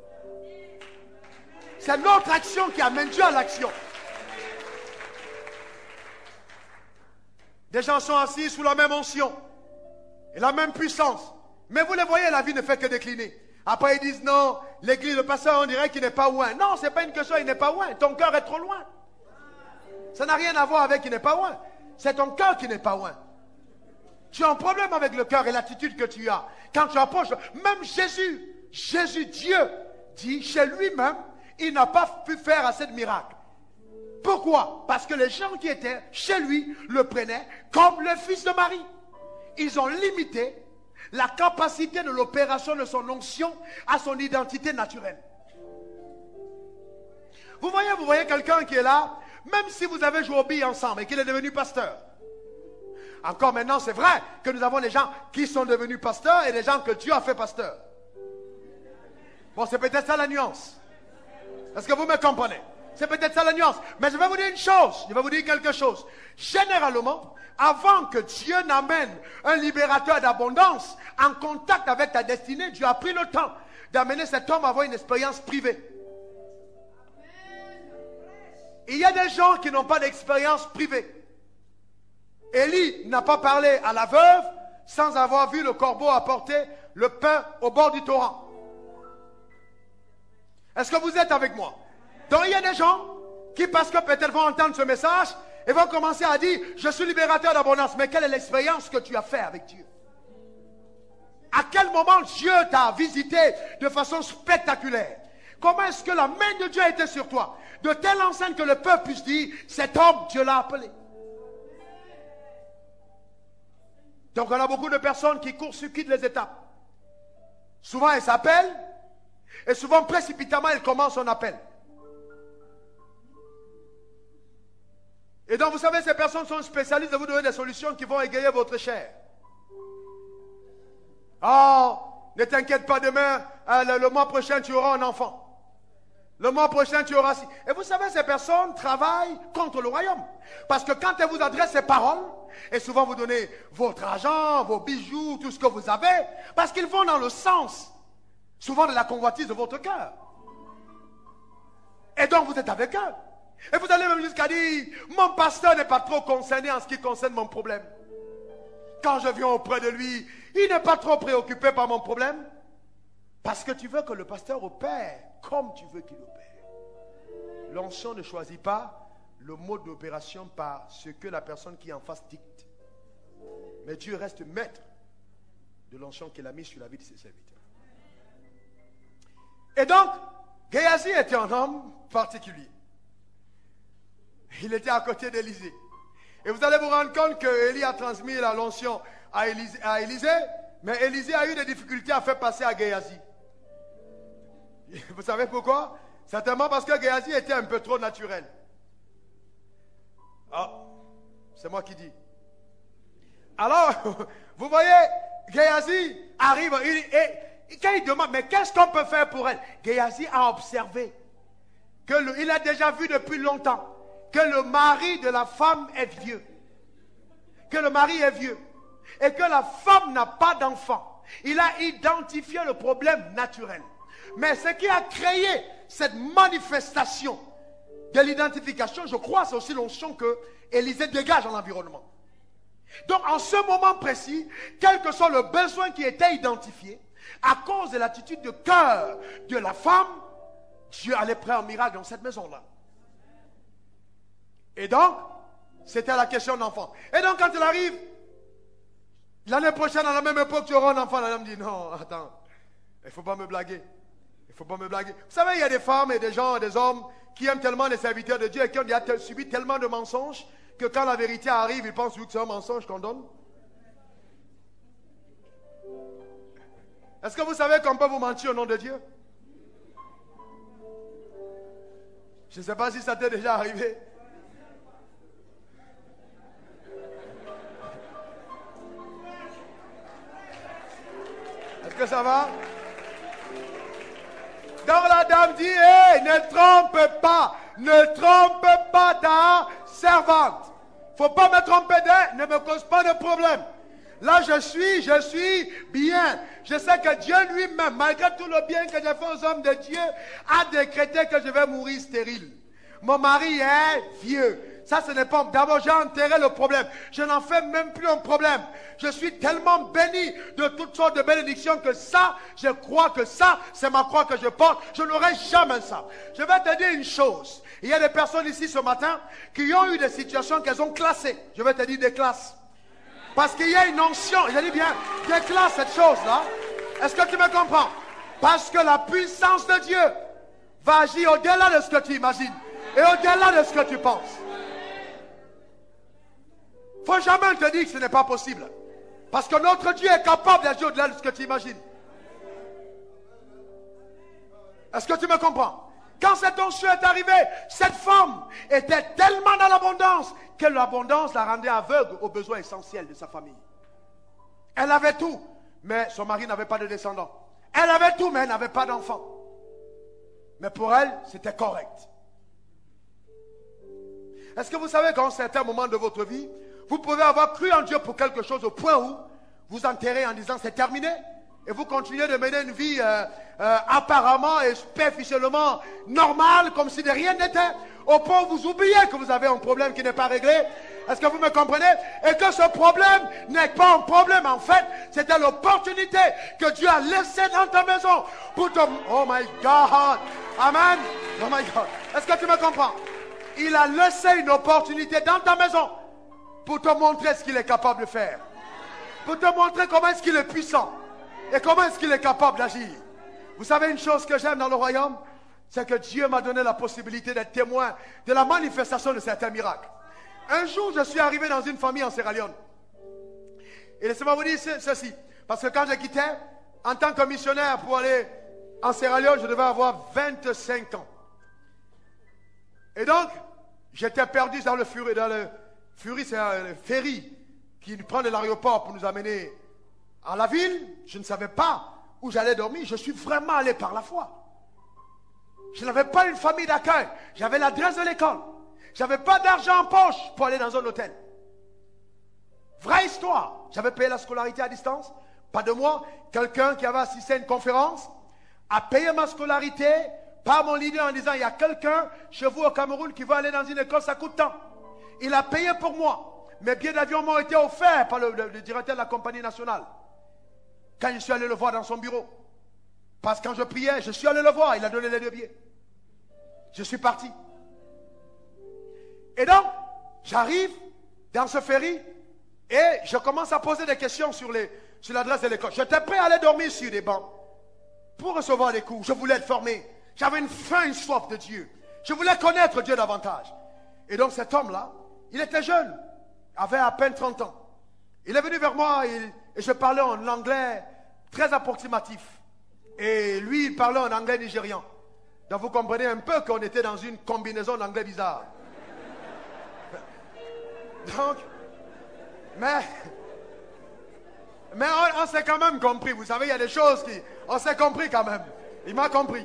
C'est notre action qui amène Dieu à l'action. Des gens sont assis sous la même onction et la même puissance. Mais vous les voyez, la vie ne fait que décliner. Après, ils disent non, l'église, le pasteur, on dirait qu'il n'est pas loin. Non, ce n'est pas une question, il n'est pas loin. Ton cœur est trop loin. Ça n'a rien à voir avec il n'est pas loin. C'est ton cœur qui n'est pas loin. Tu as un problème avec le cœur et l'attitude que tu as. Quand tu approches, même Jésus, Jésus, Dieu, dit chez lui-même, il n'a pas pu faire assez de miracles. Pourquoi? Parce que les gens qui étaient chez lui le prenaient comme le fils de Marie. Ils ont limité la capacité de l'opération de son onction à son identité naturelle. Vous voyez, vous voyez quelqu'un qui est là, même si vous avez joué aux billes ensemble et qu'il est devenu pasteur. Encore maintenant, c'est vrai que nous avons des gens qui sont devenus pasteurs et des gens que Dieu a fait pasteur. Bon, c'est peut-être ça la nuance. Est-ce que vous me comprenez? C'est peut-être ça la nuance. Mais je vais vous dire une chose. Je vais vous dire quelque chose. Généralement, avant que Dieu n'amène un libérateur d'abondance en contact avec ta destinée, Dieu a pris le temps d'amener cet homme à avoir une expérience privée. Il y a des gens qui n'ont pas d'expérience privée. Élie n'a pas parlé à la veuve sans avoir vu le corbeau apporter le pain au bord du torrent. Est-ce que vous êtes avec moi? Donc il y a des gens qui, parce que peut-être vont entendre ce message, et vont commencer à dire, je suis libérateur d'abondance. Mais quelle est l'expérience que tu as fait avec Dieu? À quel moment Dieu t'a visité de façon spectaculaire? Comment est-ce que la main de Dieu a été sur toi? De telle enseigne que le peuple puisse dire, cet homme, Dieu l'a appelé. Donc on a beaucoup de personnes qui court-circuitent les étapes. Souvent elles s'appellent, et souvent précipitamment elles commencent son appel. Et donc, vous savez, ces personnes sont spécialistes de vous donner des solutions qui vont égayer votre chair. Oh, ne t'inquiète pas, demain, euh, le, le mois prochain, tu auras un enfant. Le mois prochain, tu auras... Et vous savez, ces personnes travaillent contre le royaume. Parce que quand elles vous adressent ces paroles, et souvent vous donnez votre argent, vos bijoux, tout ce que vous avez, parce qu'ils vont dans le sens, souvent de la convoitise de votre cœur. Et donc, vous êtes avec eux. Et vous allez même jusqu'à dire, mon pasteur n'est pas trop concerné en ce qui concerne mon problème. Quand je viens auprès de lui, il n'est pas trop préoccupé par mon problème. Parce que tu veux que le pasteur opère comme tu veux qu'il opère. L'onction ne choisit pas le mode d'opération par ce que la personne qui est en face dicte. Mais Dieu reste maître de l'onction qu'il a mis sur la vie de ses serviteurs. Et donc, Géasi était un homme particulier. Il était à côté d'Élisée. Et vous allez vous rendre compte que Élie a transmis la l'onction à Élisée, à Élisée, mais Élisée a eu des difficultés à faire passer à Géasi. Vous savez pourquoi? Certainement parce que Géasi était un peu trop naturel. Ah, c'est moi qui dis. Alors, vous voyez, Géasi arrive et, et quand il demande, mais qu'est-ce qu'on peut faire pour elle? Géasi a observé qu'il a déjà vu depuis longtemps que le mari de la femme est vieux. Que le mari est vieux. Et que la femme n'a pas d'enfant. Il a identifié le problème naturel. Mais ce qui a créé cette manifestation de l'identification, je crois, c'est aussi l'onction que Élisée dégage en environnement. Donc, en ce moment précis, quel que soit le besoin qui était identifié, à cause de l'attitude de cœur de la femme, Dieu allait prendre un miracle dans cette maison-là. Et donc, c'était la question d'enfant. Et donc, quand il arrive, l'année prochaine, à la même époque, tu auras un enfant. La dame dit, non, attends, il ne faut pas me blaguer. Il ne faut pas me blaguer. Vous savez, il y a des femmes et des gens, des hommes qui aiment tellement les serviteurs de Dieu et qui ont déjà subi tellement de mensonges que quand la vérité arrive, ils pensent que c'est un mensonge qu'on donne. Est-ce que vous savez qu'on peut vous mentir au nom de Dieu? Je ne sais pas si ça t'est déjà arrivé. Est-ce que ça va? Donc la dame dit, hé, hey, ne trompe pas, ne trompe pas ta servante. Faut pas me tromper d'elle, ne me cause pas de problème. Là, je suis, je suis bien. Je sais que Dieu lui-même, malgré tout le bien que j'ai fait aux hommes de Dieu, a décrété que je vais mourir stérile. Mon mari est vieux. Ça, ce n'est pas... D'abord, j'ai enterré le problème. Je n'en fais même plus un problème. Je suis tellement béni de toutes sortes de bénédictions que ça, je crois que ça, c'est ma croix que je porte. Je n'aurai jamais ça. Je vais te dire une chose. Il y a des personnes ici ce matin qui ont eu des situations qu'elles ont classées. Je vais te dire des classes. Parce qu'il y a une onction. Je dis bien, des classes, cette chose-là. Est-ce que tu me comprends? Parce que la puissance de Dieu va agir au-delà de ce que tu imagines et au-delà de ce que tu penses. Il ne faut jamais te dire que ce n'est pas possible. Parce que notre Dieu est capable d'agir au-delà de ce que tu imagines. Est-ce que tu me comprends? Quand cette onction est arrivée, cette femme était tellement dans l'abondance que l'abondance la rendait aveugle aux besoins essentiels de sa famille. Elle avait tout, mais son mari n'avait pas de descendants. Elle avait tout, mais elle n'avait pas d'enfants. Mais pour elle, c'était correct. Est-ce que vous savez qu'à un certain moment de votre vie, vous pouvez avoir cru en Dieu pour quelque chose au point où vous enterrez en disant c'est terminé et vous continuez de mener une vie euh, euh, apparemment et superficiellement normale comme si de rien n'était, au point où vous oubliez que vous avez un problème qui n'est pas réglé. Est-ce que vous me comprenez? Et que ce problème n'est pas un problème. En fait, c'était l'opportunité que Dieu a laissée dans ta maison pour te... Oh my God! Amen! Oh my God! Est-ce que tu me comprends? Il a laissé une opportunité dans ta maison pour te montrer ce qu'il est capable de faire. Pour te montrer comment est-ce qu'il est puissant. Et comment est-ce qu'il est capable d'agir. Vous savez une chose que j'aime dans le royaume? C'est que Dieu m'a donné la possibilité d'être témoin de la manifestation de certains miracles. Un jour, je suis arrivé dans une famille en Sierra Leone. Et laissez-moi vous dire ceci. Parce que quand je quittais, en tant que missionnaire pour aller en Sierra Leone, je devais avoir vingt-cinq ans. Et donc, j'étais perdu dans le Fury. Dans le Fury, c'est un ferry qui nous prend de l'aéroport pour nous amener à la ville. Je ne savais pas où j'allais dormir. Je suis vraiment allé par la foi. Je n'avais pas une famille d'accueil. J'avais l'adresse de l'école. Je n'avais pas d'argent en poche pour aller dans un hôtel. Vraie histoire. J'avais payé la scolarité à distance. Pas de moi. Quelqu'un qui avait assisté à une conférence a payé ma scolarité par mon leader en disant, il y a quelqu'un chez vous au Cameroun qui veut aller dans une école, ça coûte tant. Il a payé pour moi. Mes billets d'avion m'ont été offerts par le, le, le directeur de la compagnie nationale. Quand je suis allé le voir dans son bureau. Parce que quand je priais, je suis allé le voir, il a donné les deux billets. Je suis parti. Et donc, j'arrive dans ce ferry et je commence à poser des questions sur, les, sur l'adresse de l'école. J'étais prêt à aller dormir sur des bancs pour recevoir des cours. Je voulais être formé. J'avais une faim, une soif de Dieu. Je voulais connaître Dieu davantage. Et donc cet homme-là, il était jeune, avait à peine trente ans. Il est venu vers moi il, et je parlais en anglais très approximatif. Et lui, il parlait en anglais nigérian. Donc vous comprenez un peu qu'on était dans une combinaison d'anglais bizarre. Donc, mais, mais on, on s'est quand même compris. Vous savez, il y a des choses qui... On s'est compris quand même. Il m'a compris.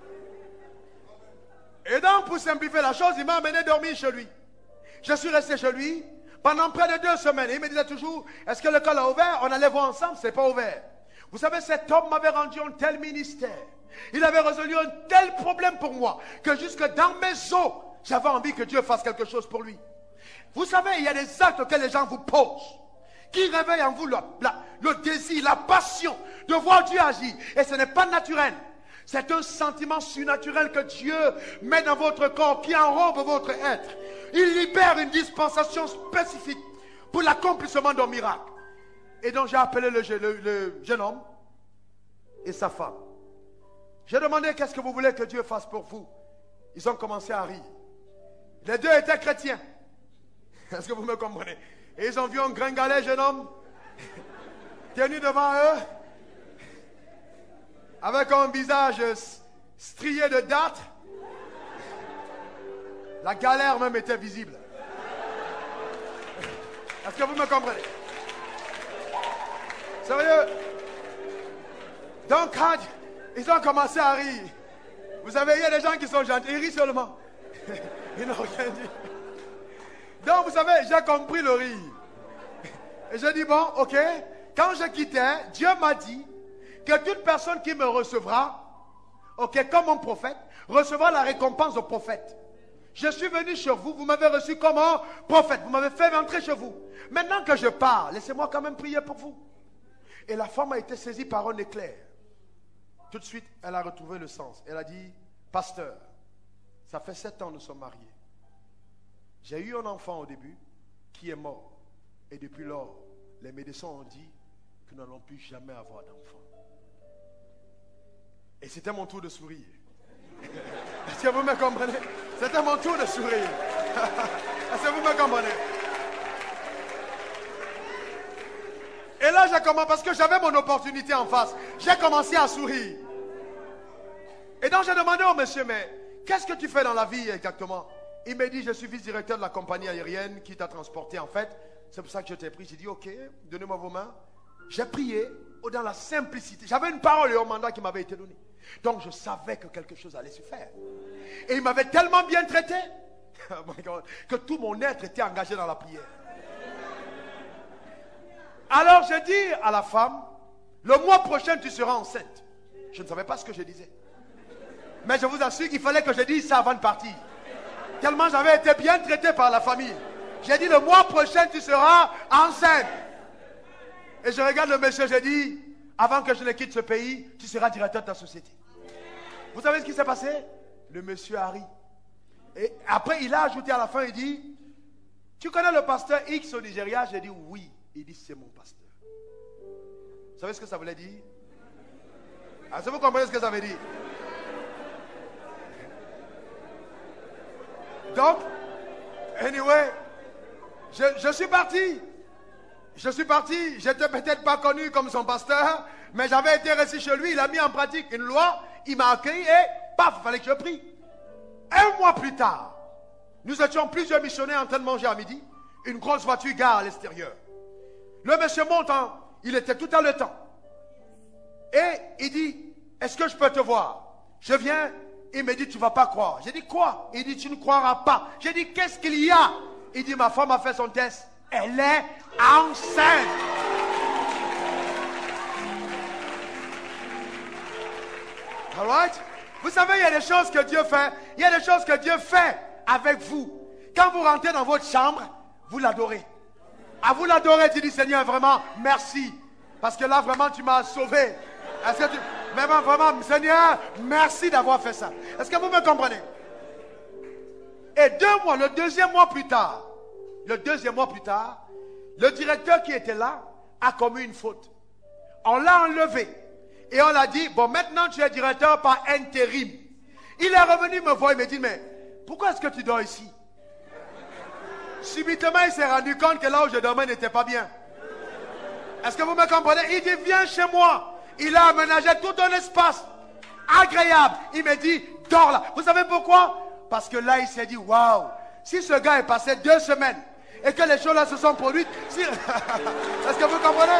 Et donc, pour simplifier la chose, il m'a amené dormir chez lui. Je suis resté chez lui pendant près de deux semaines. Et il me disait toujours, est-ce que le col a ouvert? On allait voir ensemble, c'est pas ouvert. Vous savez, cet homme m'avait rendu un tel ministère. Il avait résolu un tel problème pour moi que jusque dans mes os, j'avais envie que Dieu fasse quelque chose pour lui. Vous savez, il y a des actes auxquels les gens vous posent, qui réveillent en vous le, la, le désir, la passion de voir Dieu agir. Et ce n'est pas naturel. C'est un sentiment surnaturel que Dieu met dans votre corps, qui enrobe votre être. Il libère une dispensation spécifique pour l'accomplissement d'un miracle. Et donc j'ai appelé le, le, le jeune homme et sa femme. J'ai demandé qu'est-ce que vous voulez que Dieu fasse pour vous. Ils ont commencé à rire. Les deux étaient chrétiens. Est-ce que vous me comprenez? Et ils ont vu un gringalet jeune homme tenu devant eux avec un visage strié de dartre. La galère même était visible. Est-ce que vous me comprenez? Sérieux? Donc quand ils ont commencé à rire, vous savez, il y a des gens qui sont gentils, ils rient seulement. Ils n'ont rien dit. Donc vous savez, j'ai compris le rire. Et j'ai dit, bon, ok. Quand je quittais, Dieu m'a dit que toute personne qui me recevra, ok, comme un prophète, recevra la récompense de prophète. Je suis venu chez vous, vous m'avez reçu comme un prophète, vous m'avez fait rentrer chez vous. Maintenant que je pars, laissez-moi quand même prier pour vous. Et la femme a été saisie par un éclair. Tout de suite, elle a retrouvé le sens. Elle a dit, pasteur, ça fait sept ans que nous sommes mariés. J'ai eu un enfant au début qui est mort. Et depuis lors, les médecins ont dit que nous n'allons plus jamais avoir d'enfant. Et c'était mon tour de sourire. Est-ce que vous me comprenez? C'était mon tour de sourire. Est-ce que vous me comprenez? Et là, j'ai commencé, parce que j'avais mon opportunité en face, j'ai commencé à sourire. Et donc, j'ai demandé au monsieur, mais qu'est-ce que tu fais dans la vie exactement? Il m'a dit, je suis vice-directeur de la compagnie aérienne qui t'a transporté en fait. C'est pour ça que je t'ai pris. J'ai dit, ok, donnez-moi vos mains. J'ai prié dans la simplicité. J'avais une parole et un mandat qui m'avait été donné. Donc, je savais que quelque chose allait se faire. Et il m'avait tellement bien traité oh my God, que tout mon être était engagé dans la prière. Alors, j'ai dit à la femme, le mois prochain, tu seras enceinte. Je ne savais pas ce que je disais. Mais je vous assure qu'il fallait que je dise ça avant de partir. Tellement j'avais été bien traité par la famille. J'ai dit, le mois prochain, tu seras enceinte. Et je regarde le monsieur, j'ai dit, avant que je ne quitte ce pays, tu seras directeur de ta société. Vous savez ce qui s'est passé? Le monsieur a ri. Et après, il a ajouté à la fin, il dit, tu connais le pasteur X au Nigeria? J'ai dit, oui. Il dit, c'est mon pasteur. Vous savez ce que ça voulait dire? Est-ce que vous comprenez ce que ça veut dire? Donc, anyway, je, je suis parti. Je suis parti. J'étais peut-être pas connu comme son pasteur, mais j'avais été reçu chez lui. Il a mis en pratique une loi. Il m'a accueilli et paf, il fallait que je prie. Un mois plus tard, nous étions plusieurs missionnaires en train de manger à midi. Une grosse voiture gare à l'extérieur. Le monsieur monte, en, il était tout à le temps. Et il dit, est-ce que je peux te voir? Je viens. Il me dit, tu ne vas pas croire. J'ai dit, quoi? Il dit, tu ne croiras pas. J'ai dit, qu'est-ce qu'il y a? Il dit, ma femme a fait son test. Elle est enceinte. All right? Vous savez, il y a des choses que Dieu fait. Il y a des choses que Dieu fait avec vous. Quand vous rentrez dans votre chambre, vous l'adorez. À vous l'adorer, tu dis, Seigneur, vraiment, merci. Parce que là, vraiment, tu m'as sauvé. Est-ce que tu... Vraiment, vraiment, Seigneur, merci d'avoir fait ça. Est-ce que vous me comprenez? Et deux mois, le deuxième mois plus tard, le deuxième mois plus tard, le directeur qui était là a commis une faute. On l'a enlevé. Et on l'a dit, bon, maintenant tu es directeur par intérim. Il est revenu me voir, il me dit, mais pourquoi est-ce que tu dors ici? Subitement, il s'est rendu compte que là où je dormais n'était pas bien. Est-ce que vous me comprenez? Il dit, viens chez moi. Il a aménagé tout un espace agréable. Il me dit, dors là. Vous savez pourquoi? Parce que là, il s'est dit, waouh, si ce gars est passé deux semaines et que les choses là se sont produites, si... est-ce que vous comprenez?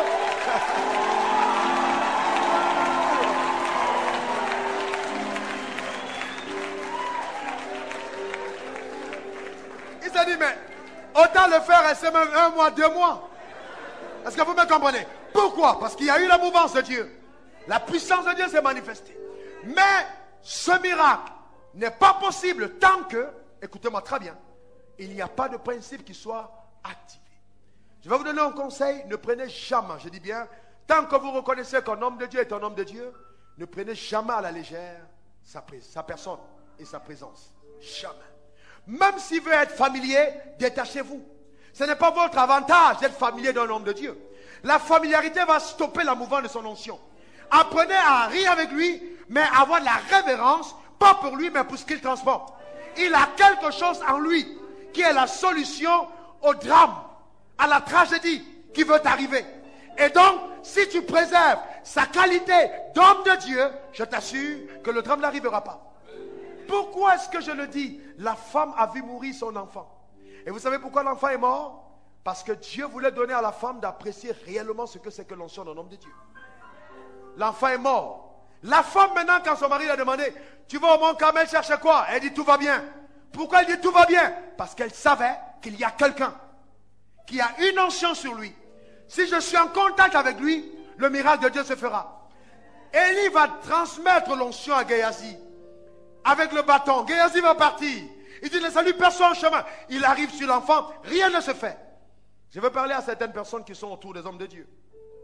Il s'est dit, mais autant le faire rester même un mois, deux mois. Est-ce que vous me comprenez? Pourquoi? Parce qu'il y a eu la mouvance de Dieu. La puissance de Dieu s'est manifestée. Mais ce miracle n'est pas possible tant que, écoutez-moi très bien, il n'y a pas de principe qui soit activé. Je vais vous donner un conseil, ne prenez jamais, je dis bien, tant que vous reconnaissez qu'un homme de Dieu est un homme de Dieu, ne prenez jamais à la légère sa, sa personne et sa présence. Jamais. Même s'il veut être familier, détachez-vous. Ce n'est pas votre avantage d'être familier d'un homme de Dieu. La familiarité va stopper la mouvance de son onction. Apprenez à rire avec lui, mais à avoir de la révérence, pas pour lui, mais pour ce qu'il transporte. Il a quelque chose en lui qui est la solution au drame, à la tragédie qui veut arriver. Et donc, si tu préserves sa qualité d'homme de Dieu, je t'assure que le drame n'arrivera pas. Pourquoi est-ce que je le dis? La femme a vu mourir son enfant. Et vous savez pourquoi l'enfant est mort? Parce que Dieu voulait donner à la femme d'apprécier réellement ce que c'est que l'onction d'un homme de Dieu. L'enfant est mort. La femme maintenant, quand son mari lui a demandé, tu vas au Mont Carmel chercher quoi? Elle dit tout va bien. Pourquoi elle dit tout va bien? Parce qu'elle savait qu'il y a quelqu'un qui a une onction sur lui. Si je suis en contact avec lui, le miracle de Dieu se fera. Élie va transmettre l'onction à Géasi avec le bâton. Géasi va partir. Il dit ne salue personne en chemin. Il arrive sur l'enfant, rien ne se fait. Je veux parler à certaines personnes qui sont autour des hommes de Dieu.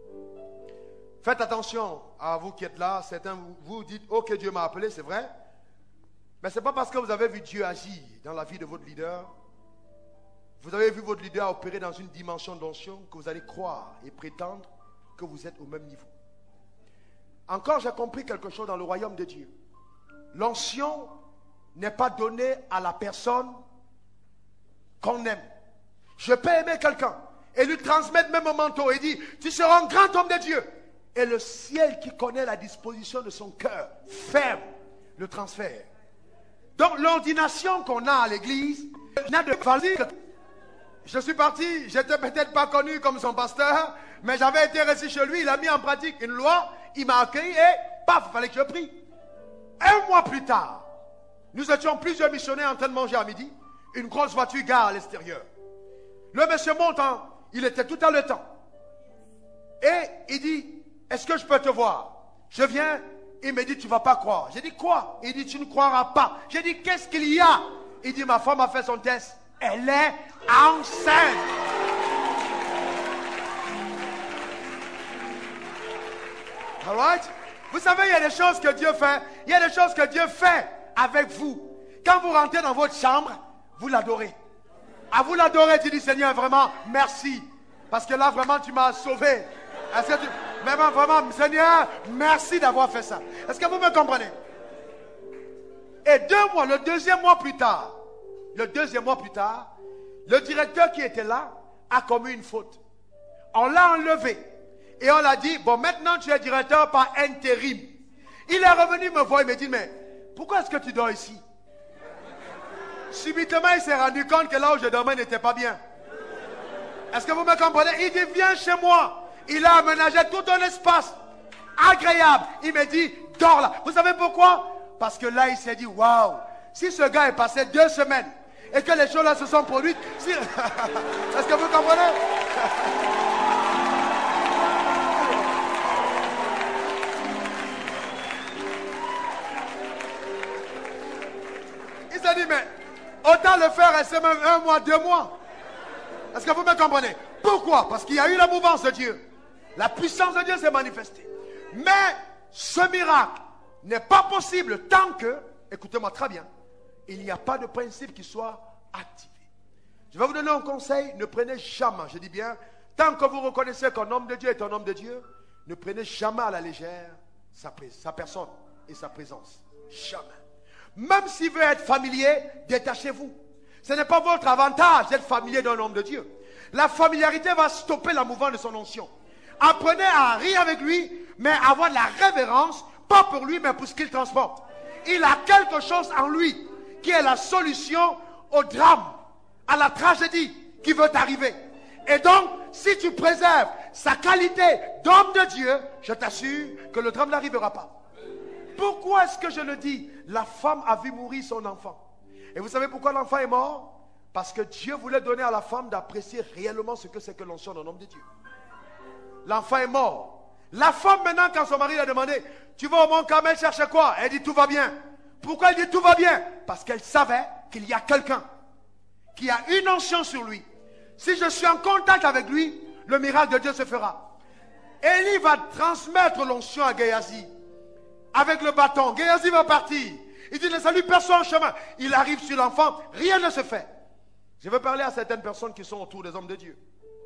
Faites attention à vous qui êtes là. Certains vous, vous dites, oh que Dieu m'a appelé, c'est vrai. Mais ce n'est pas parce que vous avez vu Dieu agir dans la vie de votre leader, vous avez vu votre leader opérer dans une dimension d'onction, que vous allez croire et prétendre que vous êtes au même niveau. Encore, j'ai compris quelque chose dans le royaume de Dieu. L'onction n'est pas donnée à la personne qu'on aime. Je peux aimer quelqu'un et lui transmettre même un manteau et dire, tu seras un grand homme de Dieu. Et le ciel qui connaît la disposition de son cœur ferme le transfert. Donc l'ordination qu'on a à l'église n'a de valeur. Je suis parti, j'étais peut-être pas connu comme son pasteur, mais j'avais été resté chez lui, il a mis en pratique une loi, il m'a accueilli et paf, il fallait que je prie. Un mois plus tard, nous étions plusieurs missionnaires en train de manger à midi, une grosse voiture gare à l'extérieur. Le monsieur monte, en, il était tout à le temps. Et il dit, est-ce que je peux te voir? Je viens, il me dit, tu ne vas pas croire. J'ai dit, quoi? Il dit, tu ne croiras pas. J'ai dit, qu'est-ce qu'il y a? Il dit, ma femme a fait son test. Elle est enceinte. All right? Vous savez, il y a des choses que Dieu fait. Il y a des choses que Dieu fait avec vous. Quand vous rentrez dans votre chambre, vous l'adorez. À vous l'adorer, tu dis, Seigneur, vraiment, merci. Parce que là, vraiment, tu m'as sauvé. Est-ce que tu... Mais vraiment, Seigneur, merci d'avoir fait ça. Est-ce que vous me comprenez? Et deux mois, le deuxième mois plus tard, le deuxième mois plus tard, le directeur qui était là a commis une faute. On l'a enlevé. Et on l'a dit, bon, maintenant tu es directeur par intérim. Il est revenu me voir, il me dit, mais pourquoi est-ce que tu dors ici? Subitement, il s'est rendu compte que là où je dormais n'était pas bien. Est-ce que vous me comprenez? Il dit, viens chez moi. Il a aménagé tout un espace agréable. Il me dit, dors là. Vous savez pourquoi? Parce que là, il s'est dit, waouh, si ce gars est passé deux semaines et que les choses là se sont produites, si... est-ce que vous comprenez? Il s'est dit, mais autant le faire rester même un mois, deux mois. Est-ce que vous me comprenez? Pourquoi? Parce qu'il y a eu la mouvance de Dieu. La puissance de Dieu s'est manifestée. Mais ce miracle n'est pas possible tant que, écoutez-moi très bien, il n'y a pas de principe qui soit activé. Je vais vous donner un conseil, ne prenez jamais, je dis bien, tant que vous reconnaissez qu'un homme de Dieu est un homme de Dieu, ne prenez jamais à la légère sa, sa personne et sa présence. Jamais. Même s'il veut être familier, détachez-vous. Ce n'est pas votre avantage d'être familier d'un homme de Dieu. La familiarité va stopper la mouvance de son onction. Apprenez à rire avec lui, mais avoir de la révérence, pas pour lui, mais pour ce qu'il transporte. Il a quelque chose en lui qui est la solution au drame, à la tragédie qui veut arriver. Et donc, si tu préserves sa qualité d'homme de Dieu, je t'assure que le drame n'arrivera pas. Pourquoi est-ce que je le dis? La femme a vu mourir son enfant. Et vous savez pourquoi l'enfant est mort? Parce que Dieu voulait donner à la femme d'apprécier réellement ce que c'est que l'onction d'un homme de Dieu. L'enfant est mort. La femme maintenant, quand son mari lui a demandé, tu vas au Mont Carmel chercher quoi? Elle dit tout va bien. Pourquoi elle dit tout va bien? Parce qu'elle savait qu'il y a quelqu'un qui a une onction sur lui. Si je suis en contact avec lui, le miracle de Dieu se fera. Élie va transmettre l'onction à Géasi avec le bâton. Géasi va partir. Il dit ne salue personne en chemin. Il arrive sur l'enfant, rien ne se fait. Je veux parler à certaines personnes qui sont autour des hommes de Dieu.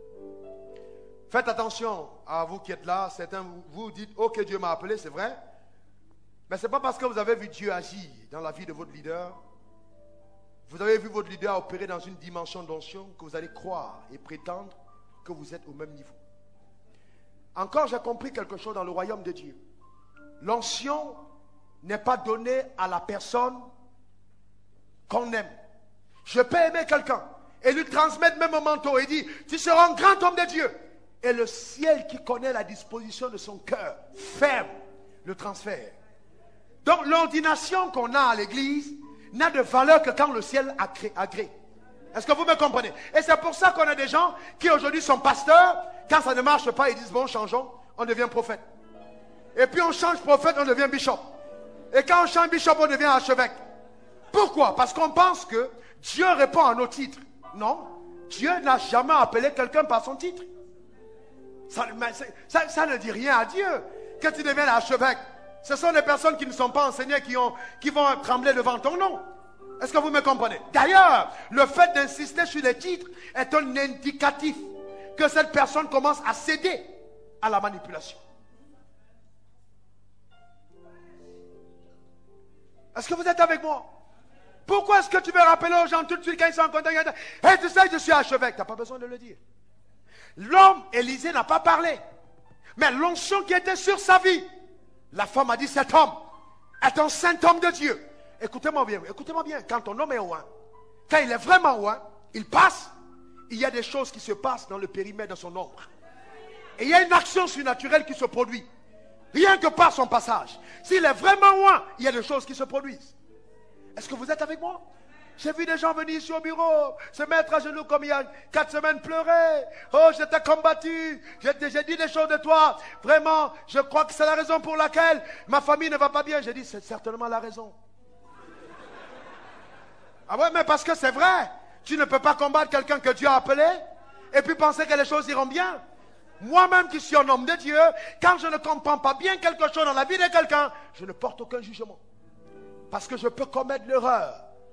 Faites attention à vous qui êtes là. Certains vous dites, ok, Dieu m'a appelé, c'est vrai. Mais ce n'est pas parce que vous avez vu Dieu agir dans la vie de votre leader, vous avez vu votre leader opérer dans une dimension d'onction que vous allez croire et prétendre que vous êtes au même niveau. Encore, j'ai compris quelque chose dans le royaume de Dieu. L'onction n'est pas donnée à la personne qu'on aime. Je peux aimer quelqu'un et lui transmettre même un manteau et dire, tu seras un grand homme de Dieu. Et le ciel qui connaît la disposition de son cœur ferme le transfert. Donc l'ordination qu'on a à l'église n'a de valeur que quand le ciel agrée. Est-ce que vous me comprenez? Et c'est pour ça qu'on a des gens qui aujourd'hui sont pasteurs. Quand ça ne marche pas, ils disent bon, changeons, on devient prophète. Et puis on change prophète, on devient bishop. Et quand on change bishop, on devient archevêque. Pourquoi? Parce qu'on pense que Dieu répond à nos titres. Non, Dieu n'a jamais appelé quelqu'un par son titre. Ça, ça, ça ne dit rien à Dieu. Quand tu deviens archevêque, ce sont des personnes qui ne sont pas enseignées qui, ont, qui vont trembler devant ton nom. Est-ce que vous me comprenez? D'ailleurs, le fait d'insister sur les titres est un indicatif que cette personne commence à céder à la manipulation. Est-ce que vous êtes avec moi? Pourquoi est-ce que tu veux rappeler aux gens tout de suite quand ils sont en contact? Hé, hey, tu sais, je suis archevêque. Tu n'as pas besoin de le dire. L'homme, Élisée, n'a pas parlé. Mais l'onction qui était sur sa vie, la femme a dit, cet homme est un saint homme de Dieu. Écoutez-moi bien, écoutez-moi bien. Quand ton homme est oint, quand il est vraiment oint, il passe, il y a des choses qui se passent dans le périmètre de son ombre. Et il y a une action surnaturelle qui se produit. Rien que par son passage. S'il est vraiment oint, il y a des choses qui se produisent. Est-ce que vous êtes avec moi? J'ai vu des gens venir ici au bureau, se mettre à genoux comme il y a quatre semaines, pleurer. Oh, je t'ai combattu, j'ai dit des choses de toi. Vraiment, je crois que c'est la raison pour laquelle ma famille ne va pas bien. J'ai dit, c'est certainement la raison. Ah ouais, mais parce que c'est vrai. Tu ne peux pas combattre quelqu'un que Dieu a appelé et puis penser que les choses iront bien. Moi-même qui suis un homme de Dieu, quand je ne comprends pas bien quelque chose dans la vie de quelqu'un, je ne porte aucun jugement. Parce que je peux commettre l'erreur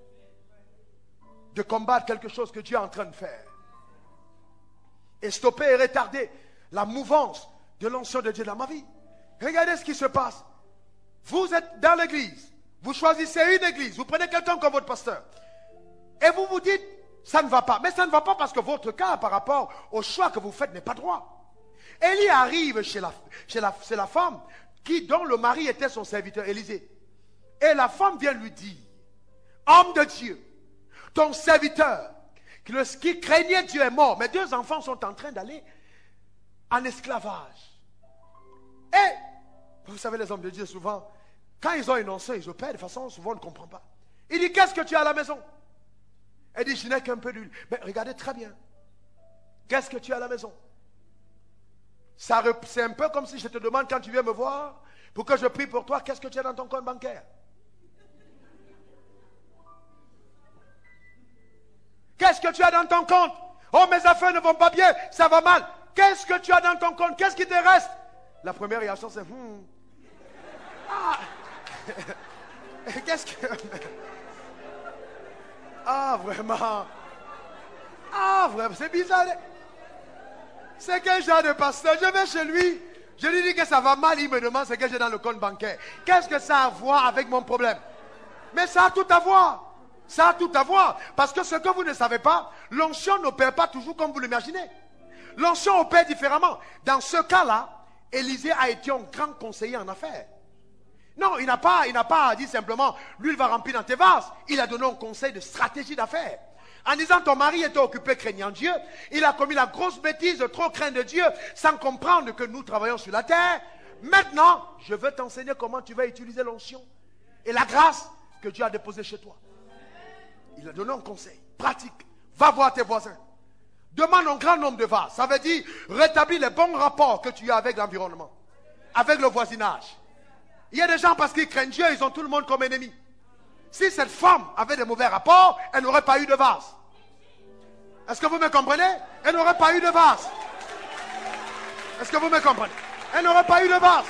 de combattre quelque chose que Dieu est en train de faire. Et stopper et retarder la mouvance de l'onction de Dieu dans ma vie. Regardez ce qui se passe. Vous êtes dans l'église. Vous choisissez une église. Vous prenez quelqu'un comme votre pasteur. Et vous vous dites, ça ne va pas. Mais ça ne va pas parce que votre cas par rapport au choix que vous faites n'est pas droit. Élie arrive chez la, chez la, chez la femme qui, dont le mari était son serviteur, Élisée. Et la femme vient lui dire, homme de Dieu, ton serviteur, qui craignait Dieu est mort. Mes deux enfants sont en train d'aller en esclavage. Et, vous savez, les hommes de Dieu, souvent, quand ils ont une onction, ils opèrent de façon, souvent, on ne comprend pas. Il dit, qu'est-ce que tu as à la maison? Elle dit, je n'ai qu'un peu d'huile. Mais regardez très bien. Qu'est-ce que tu as à la maison? C'est un peu comme si je te demande, quand tu viens me voir, pour que je prie pour toi, qu'est-ce que tu as dans ton compte bancaire? Qu'est-ce que tu as dans ton compte? Oh, mes affaires ne vont pas bien, ça va mal. Qu'est-ce que tu as dans ton compte? Qu'est-ce qui te reste? La première réaction, c'est hmm. Ah. Qu'est-ce que... Ah, vraiment. Ah, vraiment, c'est bizarre. C'est quel genre de pasteur? Je vais chez lui, je lui dis que ça va mal, il me demande ce que j'ai dans le compte bancaire. Qu'est-ce que ça a à voir avec mon problème? Mais ça a tout à voir. Ça a tout à voir. Parce que ce que vous ne savez pas, l'onction n'opère pas toujours comme vous l'imaginez. L'onction opère différemment. Dans ce cas-là, Élisée a été un grand conseiller en affaires. Non, il n'a pas, il n'a pas dit simplement, l'huile va remplir dans tes vases. Il a donné un conseil de stratégie d'affaires. En disant, ton mari était occupé craignant Dieu. Il a commis la grosse bêtise de trop craindre Dieu, sans comprendre que nous travaillons sur la terre. Maintenant, je veux t'enseigner comment tu vas utiliser l'onction et la grâce que Dieu a déposée chez toi. Il a donné un conseil pratique. Va voir tes voisins. Demande un grand nombre de vases. Ça veut dire rétablir les bons rapports que tu as avec l'environnement, avec le voisinage. Il y a des gens, parce qu'ils craignent Dieu, ils ont tout le monde comme ennemi. Si cette femme avait de mauvais rapports, elle n'aurait pas eu de vase. Est-ce que vous me comprenez? Elle n'aurait pas eu de vase. Est-ce que vous me comprenez? Elle n'aurait pas eu de vase.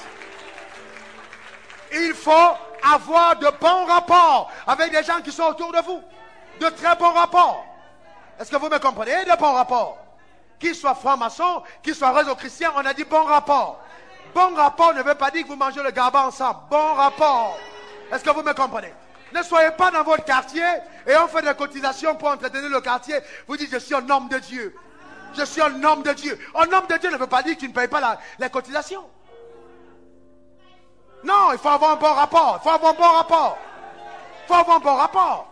Il faut avoir de bons rapports avec des gens qui sont autour de vous. De très bons rapports. Est-ce que vous me comprenez? De bons rapports. Qu'ils soient francs-maçons, qu'ils soient réseaux chrétiens, on a dit bons rapports. Bon rapport ne veut pas dire que vous mangez le gaba ensemble. Bon rapport. Est-ce que vous me comprenez? Ne soyez pas dans votre quartier et on fait des cotisations pour entretenir le quartier. Vous dites, je suis un homme de Dieu. Je suis un homme de Dieu. Un homme de Dieu ne veut pas dire que tu ne payes pas la, les cotisations. Non, il faut avoir un bon rapport. Il faut avoir un bon rapport. Il faut avoir un bon rapport.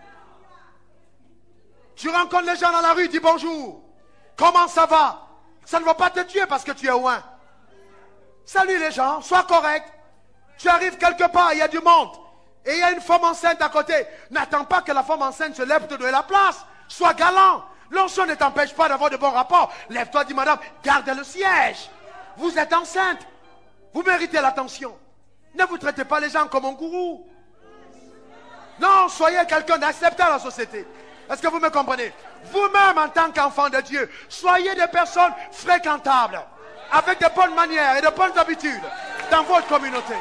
Tu rencontres les gens dans la rue, dis bonjour. Comment ça va? Ça ne va pas te tuer parce que tu es loin. Salut les gens, sois correct. Tu arrives quelque part, il y a du monde. Et il y a une femme enceinte à côté. N'attends pas que la femme enceinte se lève pour te donner la place. Sois galant. L'onction ne t'empêche pas d'avoir de bons rapports. Lève-toi, dis madame, gardez le siège. Vous êtes enceinte. Vous méritez l'attention. Ne vous traitez pas les gens comme un gourou. Non, soyez quelqu'un d'accepté dans la société. Est-ce que vous me comprenez? Vous-même, en tant qu'enfant de Dieu, soyez des personnes fréquentables, avec de bonnes manières et de bonnes habitudes dans votre communauté.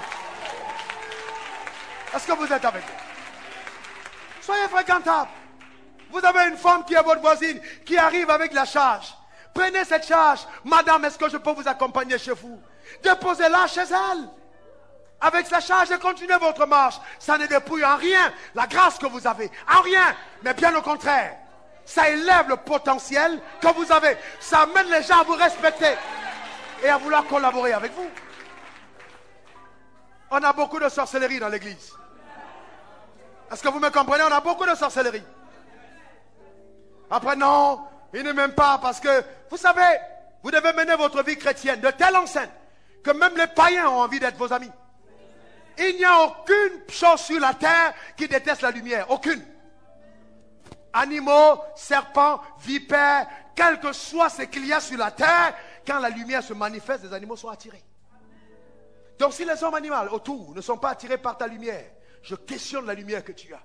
Est-ce que vous êtes avec moi? Soyez fréquentables. Vous avez une femme qui est votre voisine, qui arrive avec la charge. Prenez cette charge. Madame, est-ce que je peux vous accompagner chez vous? Déposez-la chez elle. Avec sa charge et continuez votre marche. Ça ne dépouille en rien la grâce que vous avez. En rien. Mais bien au contraire. Ça élève le potentiel que vous avez. Ça amène les gens à vous respecter et à vouloir collaborer avec vous. On a beaucoup de sorcellerie dans l'église. Est-ce que vous me comprenez? On a beaucoup de sorcellerie. Après, non, ils ne m'aiment pas parce que, vous savez, vous devez mener votre vie chrétienne de telle enceinte que même les païens ont envie d'être vos amis. Il n'y a aucune chose sur la terre qui déteste la lumière. Aucune. Animaux, serpents, vipères, quel que soit ce qu'il y a sur la terre, quand la lumière se manifeste, les animaux sont attirés. Donc si les hommes animaux autour ne sont pas attirés par ta lumière, je questionne la lumière que tu as.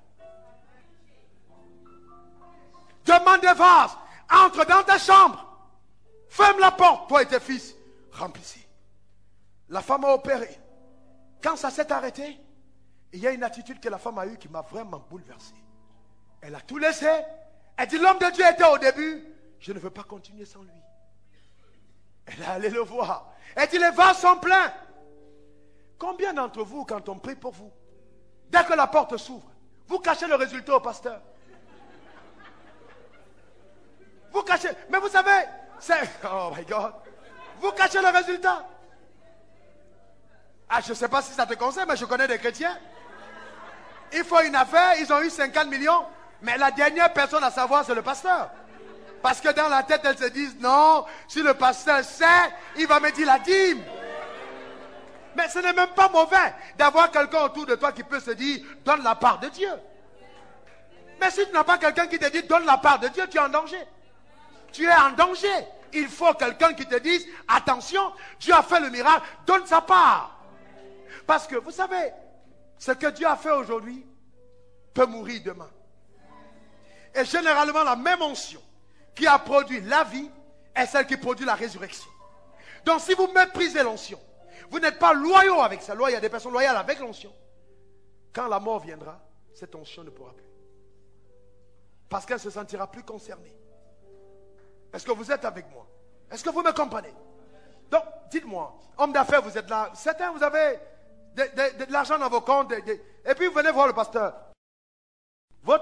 Demande des vases, entre dans ta chambre, ferme la porte, toi et tes fils, remplissez. La femme a opéré. Quand ça s'est arrêté, il y a une attitude que la femme a eue qui m'a vraiment bouleversé. Elle a tout laissé. Elle dit, l'homme de Dieu était au début. Je ne veux pas continuer sans lui. Elle est allée le voir. Elle dit, les vases sont pleins. Combien d'entre vous, quand on prie pour vous, dès que la porte s'ouvre, vous cachez le résultat au pasteur? Vous cachez. Mais vous savez, c'est... Oh my God. Vous cachez le résultat. Ah, je ne sais pas si ça te concerne, mais je connais des chrétiens. Il faut une affaire, ils ont eu cinquante millions, mais la dernière personne à savoir, c'est le pasteur. Parce que dans la tête, elles se disent, non, si le pasteur sait, il va me dire la dîme. Mais ce n'est même pas mauvais d'avoir quelqu'un autour de toi qui peut se dire, donne la part de Dieu. Mais si tu n'as pas quelqu'un qui te dit, donne la part de Dieu, tu es en danger. Tu es en danger. Il faut quelqu'un qui te dise, attention, Dieu a fait le miracle, donne sa part. Parce que vous savez, ce que Dieu a fait aujourd'hui peut mourir demain. Et généralement, la même onction qui a produit la vie est celle qui produit la résurrection. Donc si vous méprisez l'onction, vous n'êtes pas loyaux avec ça. Il y a des personnes loyales avec l'onction. Quand la mort viendra, cette onction ne pourra plus. Parce qu'elle ne se sentira plus concernée. Est-ce que vous êtes avec moi? Est-ce que vous me comprenez? Donc, dites-moi, homme d'affaires, vous êtes là. Certains, vous avez de, de, de, de l'argent dans vos comptes. De, de, et puis, vous venez voir le pasteur. Votre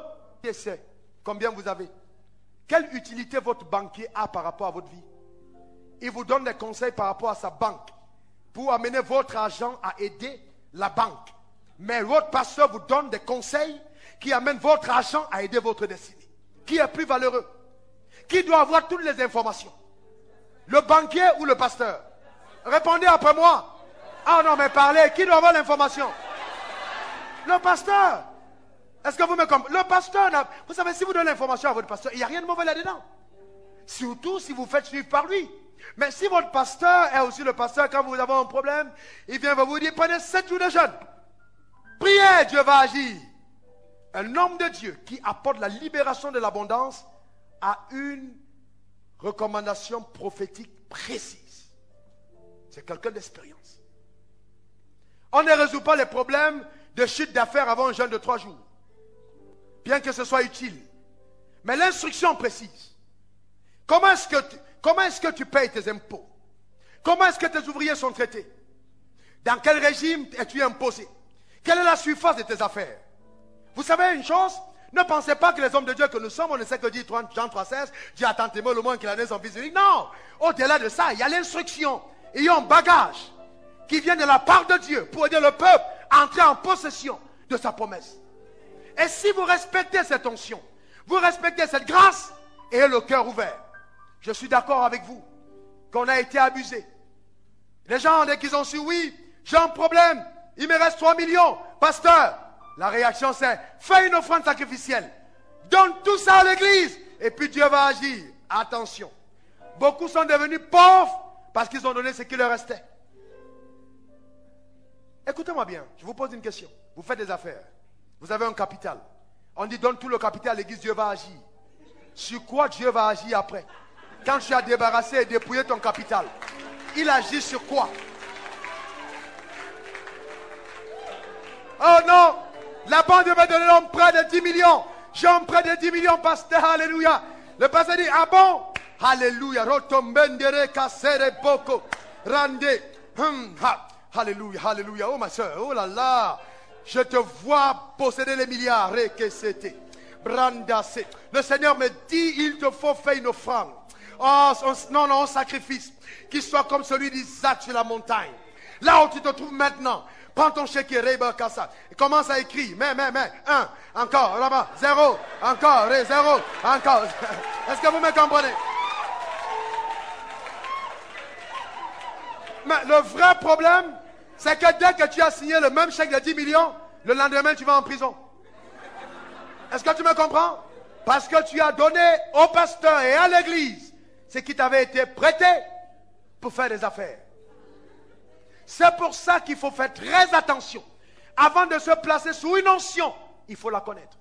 banquier sait combien vous avez. Quelle utilité votre banquier a par rapport à votre vie? Il vous donne des conseils par rapport à sa banque pour amener votre argent à aider la banque. Mais votre pasteur vous donne des conseils qui amènent votre argent à aider votre destinée. Qui est plus valeureux? Qui doit avoir toutes les informations? Le banquier ou le pasteur? Répondez après moi. Ah non, mais parlez. Qui doit avoir l'information? Le pasteur. Est-ce que vous me comprenez? Le pasteur, vous savez, si vous donnez l'information à votre pasteur, il n'y a rien de mauvais là-dedans. Surtout si vous faites suivre par lui. Mais si votre pasteur est aussi le pasteur, quand vous avez un problème, il vient vous dire, prenez sept jours de jeûne. Priez, Dieu va agir. Un homme de Dieu qui apporte la libération de l'abondance a une recommandation prophétique précise. C'est quelqu'un d'expérience. On ne résout pas les problèmes de chute d'affaires avant un jeûne de trois jours. Bien que ce soit utile. Mais l'instruction précise. Comment est-ce que tu, comment est-ce que tu payes tes impôts? Comment est-ce que tes ouvriers sont traités? Dans quel régime es-tu imposé? Quelle est la surface de tes affaires? Vous savez une chose? Ne pensez pas que les hommes de Dieu que nous sommes, on ne sait que dire Jean trois seize, Dieu a tant aimé le monde qu'il a donné son fils unique. Non! Au-delà de ça, il y a l'instruction. Il y a un bagage qui vient de la part de Dieu pour aider le peuple à entrer en possession de sa promesse. Et si vous respectez cette onction, vous respectez cette grâce, ayez le cœur ouvert. Je suis d'accord avec vous qu'on a été abusé. Les gens, dès qu'ils ont su, oui, j'ai un problème, il me reste trois millions, pasteur, la réaction c'est, fais une offrande sacrificielle, donne tout ça à l'église, et puis Dieu va agir. Attention, beaucoup sont devenus pauvres parce qu'ils ont donné ce qui leur restait. Écoutez-moi bien, je vous pose une question. Vous faites des affaires, vous avez un capital. On dit donne tout le capital à l'église, Dieu va agir. Sur quoi Dieu va agir après? Quand tu as débarrassé et dépouillé ton capital, il agit sur quoi? Oh non, la banque devait donner un prêt de dix millions. J'ai un prêt de dix millions, pasteur, alléluia. Le pasteur dit, ah bon? Alléluia. Rotombendere kasere boko. Rande. Hum, ha. Alléluia, alléluia. Oh ma soeur, oh là là. Je te vois posséder les milliards. Rekesete. Brandase. Le Seigneur me dit, il te faut faire une offrande. Oh, non, non, un sacrifice qui soit comme celui d'Isaac sur la montagne. Là où tu te trouves maintenant, prends ton chéquier, Reba Kassa, et commence à écrire, mais, mais, mais, un, encore, là-bas, zéro, encore, zéro, encore. Est-ce que vous me comprenez? Mais le vrai problème, c'est que dès que tu as signé le même chèque de dix millions, le lendemain, tu vas en prison. Est-ce que tu me comprends? Parce que tu as donné au pasteur et à l'église ce qui t'avait été prêté pour faire des affaires. C'est pour ça qu'il faut faire très attention. Avant de se placer sous une onction, il faut la connaître.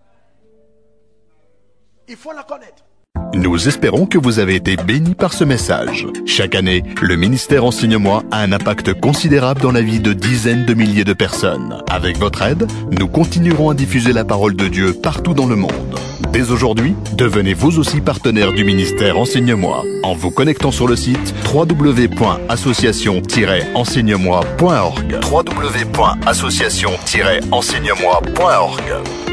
Il faut la connaître. Nous espérons que vous avez été bénis par ce message. Chaque année, le ministère Enseigne-moi a un impact considérable dans la vie de dizaines de milliers de personnes. Avec votre aide, nous continuerons à diffuser la parole de Dieu partout dans le monde. Dès aujourd'hui, devenez vous aussi partenaire du ministère Enseigne-moi en vous connectant sur le site w w w point association tiret enseigne moi point org. w w w point association tiret enseigne moi point org.